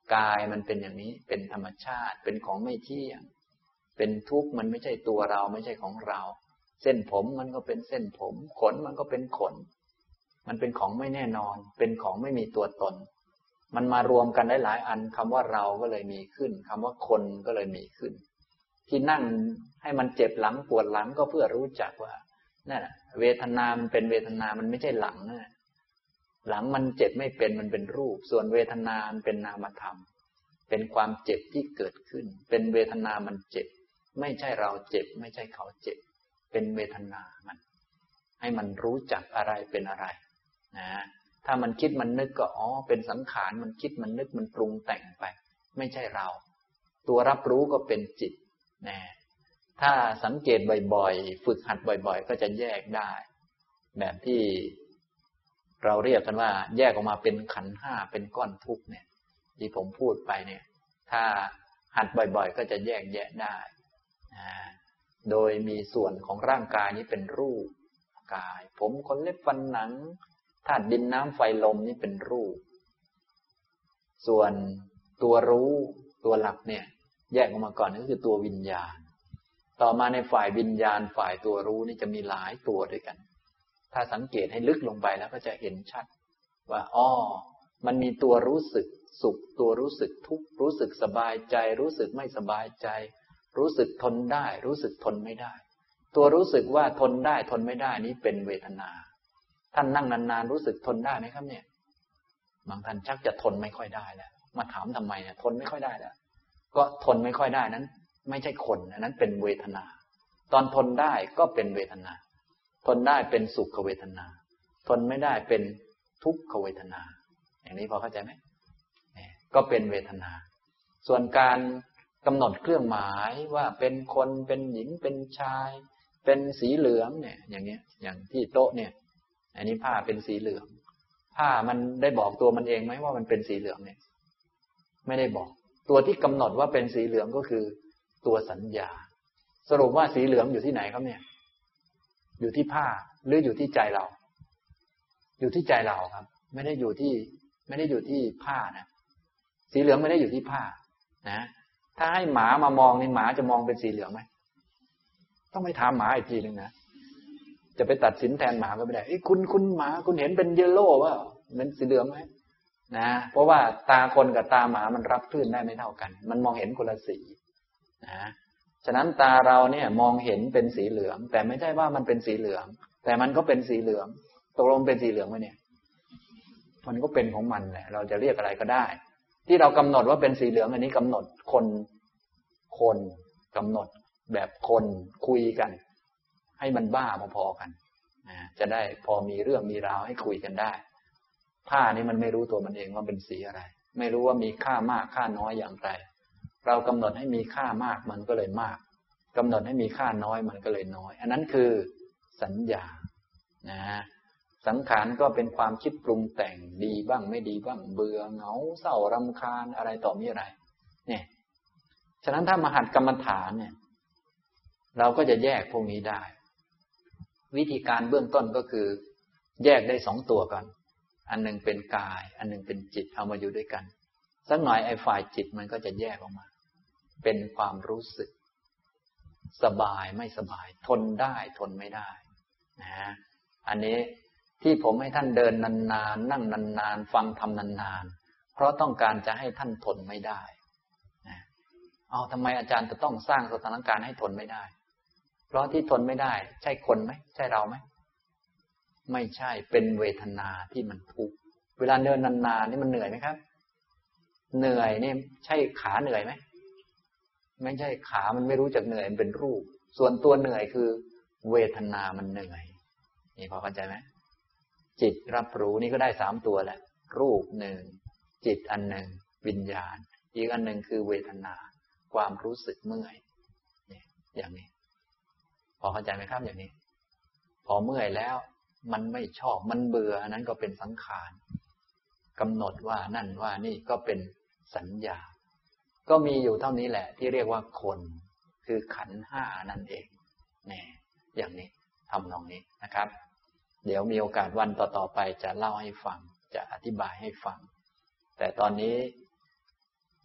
กายมันเป็นอย่างนี้เป็นธรรมชาติเป็นของไม่เที่ยงเป็นทุกข์มันไม่ใช่ตัวเราไม่ใช่ของเราเส้นผมมันก็เป็นเส้นผมขนมันก็เป็นขนมันเป็นของไม่แน่นอนเป็นของไม่มีตัวตนมันมารวมกันได้หลายอันคำว่าเราก็เลยมีขึ้นคำว่าคนก็เลยมีขึ้นที่นั่งให้มันเจ็บหลังปวดหลังก็เพื่อรู้จักว่านั่นเวทนามันเป็นเวทนามันไม่ใช่หลังนะหลังมันเจ็บไม่เป็นมันเป็นรูปส่วนเวทนามันเป็นนามธรรมเป็นความเจ็บที่เกิดขึ้นเป็นเวทนามันเจ็บไม่ใช่เราเจ็บไม่ใช่เขาเจ็บเป็นเวทนามันให้มันรู้จักอะไรเป็นอะไรนะถ้ามันคิดมันนึกก็อ๋อเป็นสังขารมันคิดมันนึกมันปรุงแต่งไปไม่ใช่เราตัวรับรู้ก็เป็นจิตนะถ้าสังเกตบ่อยๆฝึกหัดบ่อยๆก็จะแยกได้แบบที่เราเรียกกันว่าแยกออกมาเป็นขันธ์ห้าเป็นก้อนทุกข์เนี่ยที่ผมพูดไปเนี่ยถ้าหัดบ่อยๆก็จะแยกแยะได้นะโดยมีส่วนของร่างกายนี้เป็นรูปกายผมขนเล็บฟันหนังธาตุดินน้ำไฟลมนี่เป็นรูปส่วนตัวรู้ตัวหลักเนี่ยแยกออกมาก่อนก็คือตัววิญญาณต่อมาในฝ่ายวิญญาณฝ่ายตัวรู้นี่จะมีหลายตัวด้วยกันถ้าสังเกตให้ลึกลงไปแล้วก็จะเห็นชัดว่าอ้อมันมีตัวรู้สึกสุขตัวรู้สึกทุกข์รู้สึกสบายใจรู้สึกไม่สบายใจรู้สึกทนได้รู้สึกทนไม่ได้ตัวรู้สึกว่าทนได้ทนไม่ได้นี้เป็นเวทนาท่านนั่งนานๆรู้สึกทนได้ไหมครับเนี่ยบางท่านชักจะทนไม่ค่อยได้แล้วมาถามทำไมเนี่ยทนไม่ค่อยได้แล้วก็ทนไม่ค่อยได้นั้นไม่ใช่คนนั้นเป็นเวทนาตอนทนได้ก็เป็นเวทนาทนได้เป็นสุขเวทนาทนไม่ได้เป็นทุกขเวทนาอย่างนี้พอเข้าใจไหมก็เป็นเวทนาส่วนการกำหนดเครื่องหมายว่าเป็นคนเป็นหญิงเป็นชายเป็นสีเหลืองเนี่ยอย่างเงี้ยอย่างที่โต๊ะเนี่ยอันนี้ผ้าเป็นสีเหลืองผ้ามันได้บอกตัวมันเองไหมว่ามันเป็นสีเหลืองเนี่ยไม่ได้บอกตัวที่กำหนดว่าเป็นสีเหลืองก็คือตัวสัญญาสรุปว่าสีเหลืองอยู่ที่ไหนครับเนี่ยอยู่ที่ผ้าหรืออยู่ที่ใจเราอยู่ที่ใจเราครับไม่ได้อยู่ที่ไม่ได้อยู่ที่ผ้านะสีเหลืองไม่ได้อยู่ที่ผ้านะถ้าให้หมามามองนี่หมาจะมองเป็นสีเหลืองไหมต้องไปถามหมาอีกทีนึงนะจะไปตัดสินแทนหมาก็ไม่ได้เอ้ยคุณคุณหมาคุณเห็นเป็นเยลโล่ว่าเป็นสีเหลืองไหมนะเพราะว่าตาคนกับตาหมามันรับคลื่นได้ไม่เท่ากันมันมองเห็นคนละสีนะฉะนั้นตาเราเนี่ยมองเห็นเป็นสีเหลืองแต่ไม่ใช่ว่ามันเป็นสีเหลืองแต่มันก็เป็นสีเหลืองตกลงเป็นสีเหลืองไหมเนี่ยมันก็เป็นของมันแหละเราจะเรียกอะไรก็ได้ที่เรากำหนดว่าเป็นสีเหลืองอันนี้กำหนดคนคนกำหนดแบบคนคุยกันให้มันบ้าพอๆกันนะจะได้พอมีเรื่องมีราวให้คุยกันได้ผ้านี้มันไม่รู้ตัวมันเองว่าเป็นสีอะไรไม่รู้ว่ามีค่ามากค่าน้อยอย่างไรเรากำหนดให้มีค่ามากมันก็เลยมากกำหนดให้มีค่าน้อยมันก็เลยน้อยอันนั้นคือสัญญานะสังขารก็เป็นความคิดปรุงแต่งดีบ้างไม่ดีบ้างเบื่อเหงาเศร้ารำคาญอะไรต่อมีอะไรเนี่ยฉะนั้นถ้ามาหัดกรรมฐานเนี่ยเราก็จะแยกพวกนี้ได้วิธีการเบื้องต้นก็คือแยกได้สองตัวก่อนอันหนึ่งเป็นกายอันหนึ่งเป็นจิตเอามาอยู่ด้วยกันสักหน่อยไอ้ฝ่ายจิตมันก็จะแยกออกมาเป็นความรู้สึกสบายไม่สบายทนได้ทนไม่ได้นะอันนี้ที่ผมให้ท่านเดินนานๆนั่งนานๆฟังทำนานๆเพราะต้องการจะให้ท่านทนไม่ได้นะเอาทำไมอาจารย์จะต้องสร้างสถานการณ์ให้ทนไม่ได้เพราะที่ทนไม่ได้ใช่คนไหมใช่เราไหมไม่ใช่เป็นเวทนาที่มันทุกข์เวลาเดินนานๆนี่มันเหนื่อยไหมครับเหนื่อยนี่ใช่ขาเหนื่อยไหมไม่ใช่ขามันไม่รู้จักเหนื่อยมันเป็นรูปส่วนตัวเหนื่อยคือเวทนามันเหนื่อยนี่พอเข้าใจไหมจิตรับรู้นี่ก็ได้สามตัวแหละรูปหนึ่งจิตอันหนึ่งวิญญาณอีกอันหนึ่งคือเวทนาความรู้สึกเมื่อยนี่อย่างนี้พอเข้าใจไหมครับอย่างนี้พอเมื่อยแล้วมันไม่ชอบมันเบื่ออันนั้นก็เป็นสังขารกำหนดว่านั่นว่านี่ก็เป็นสัญญาก็มีอยู่เท่านี้แหละที่เรียกว่าคนคือขันธ์ห้านั่นเองนี่อย่างนี้ทำนองนี้นะครับเดี๋ยวมีโอกาสวันต่อๆไปจะเล่าให้ฟังจะอธิบายให้ฟังแต่ตอนนี้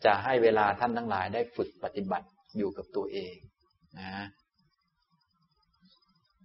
จะให้เวลาท่านทั้งหลายได้ฝึกปฏิบัติอยู่กับตัวเองนะ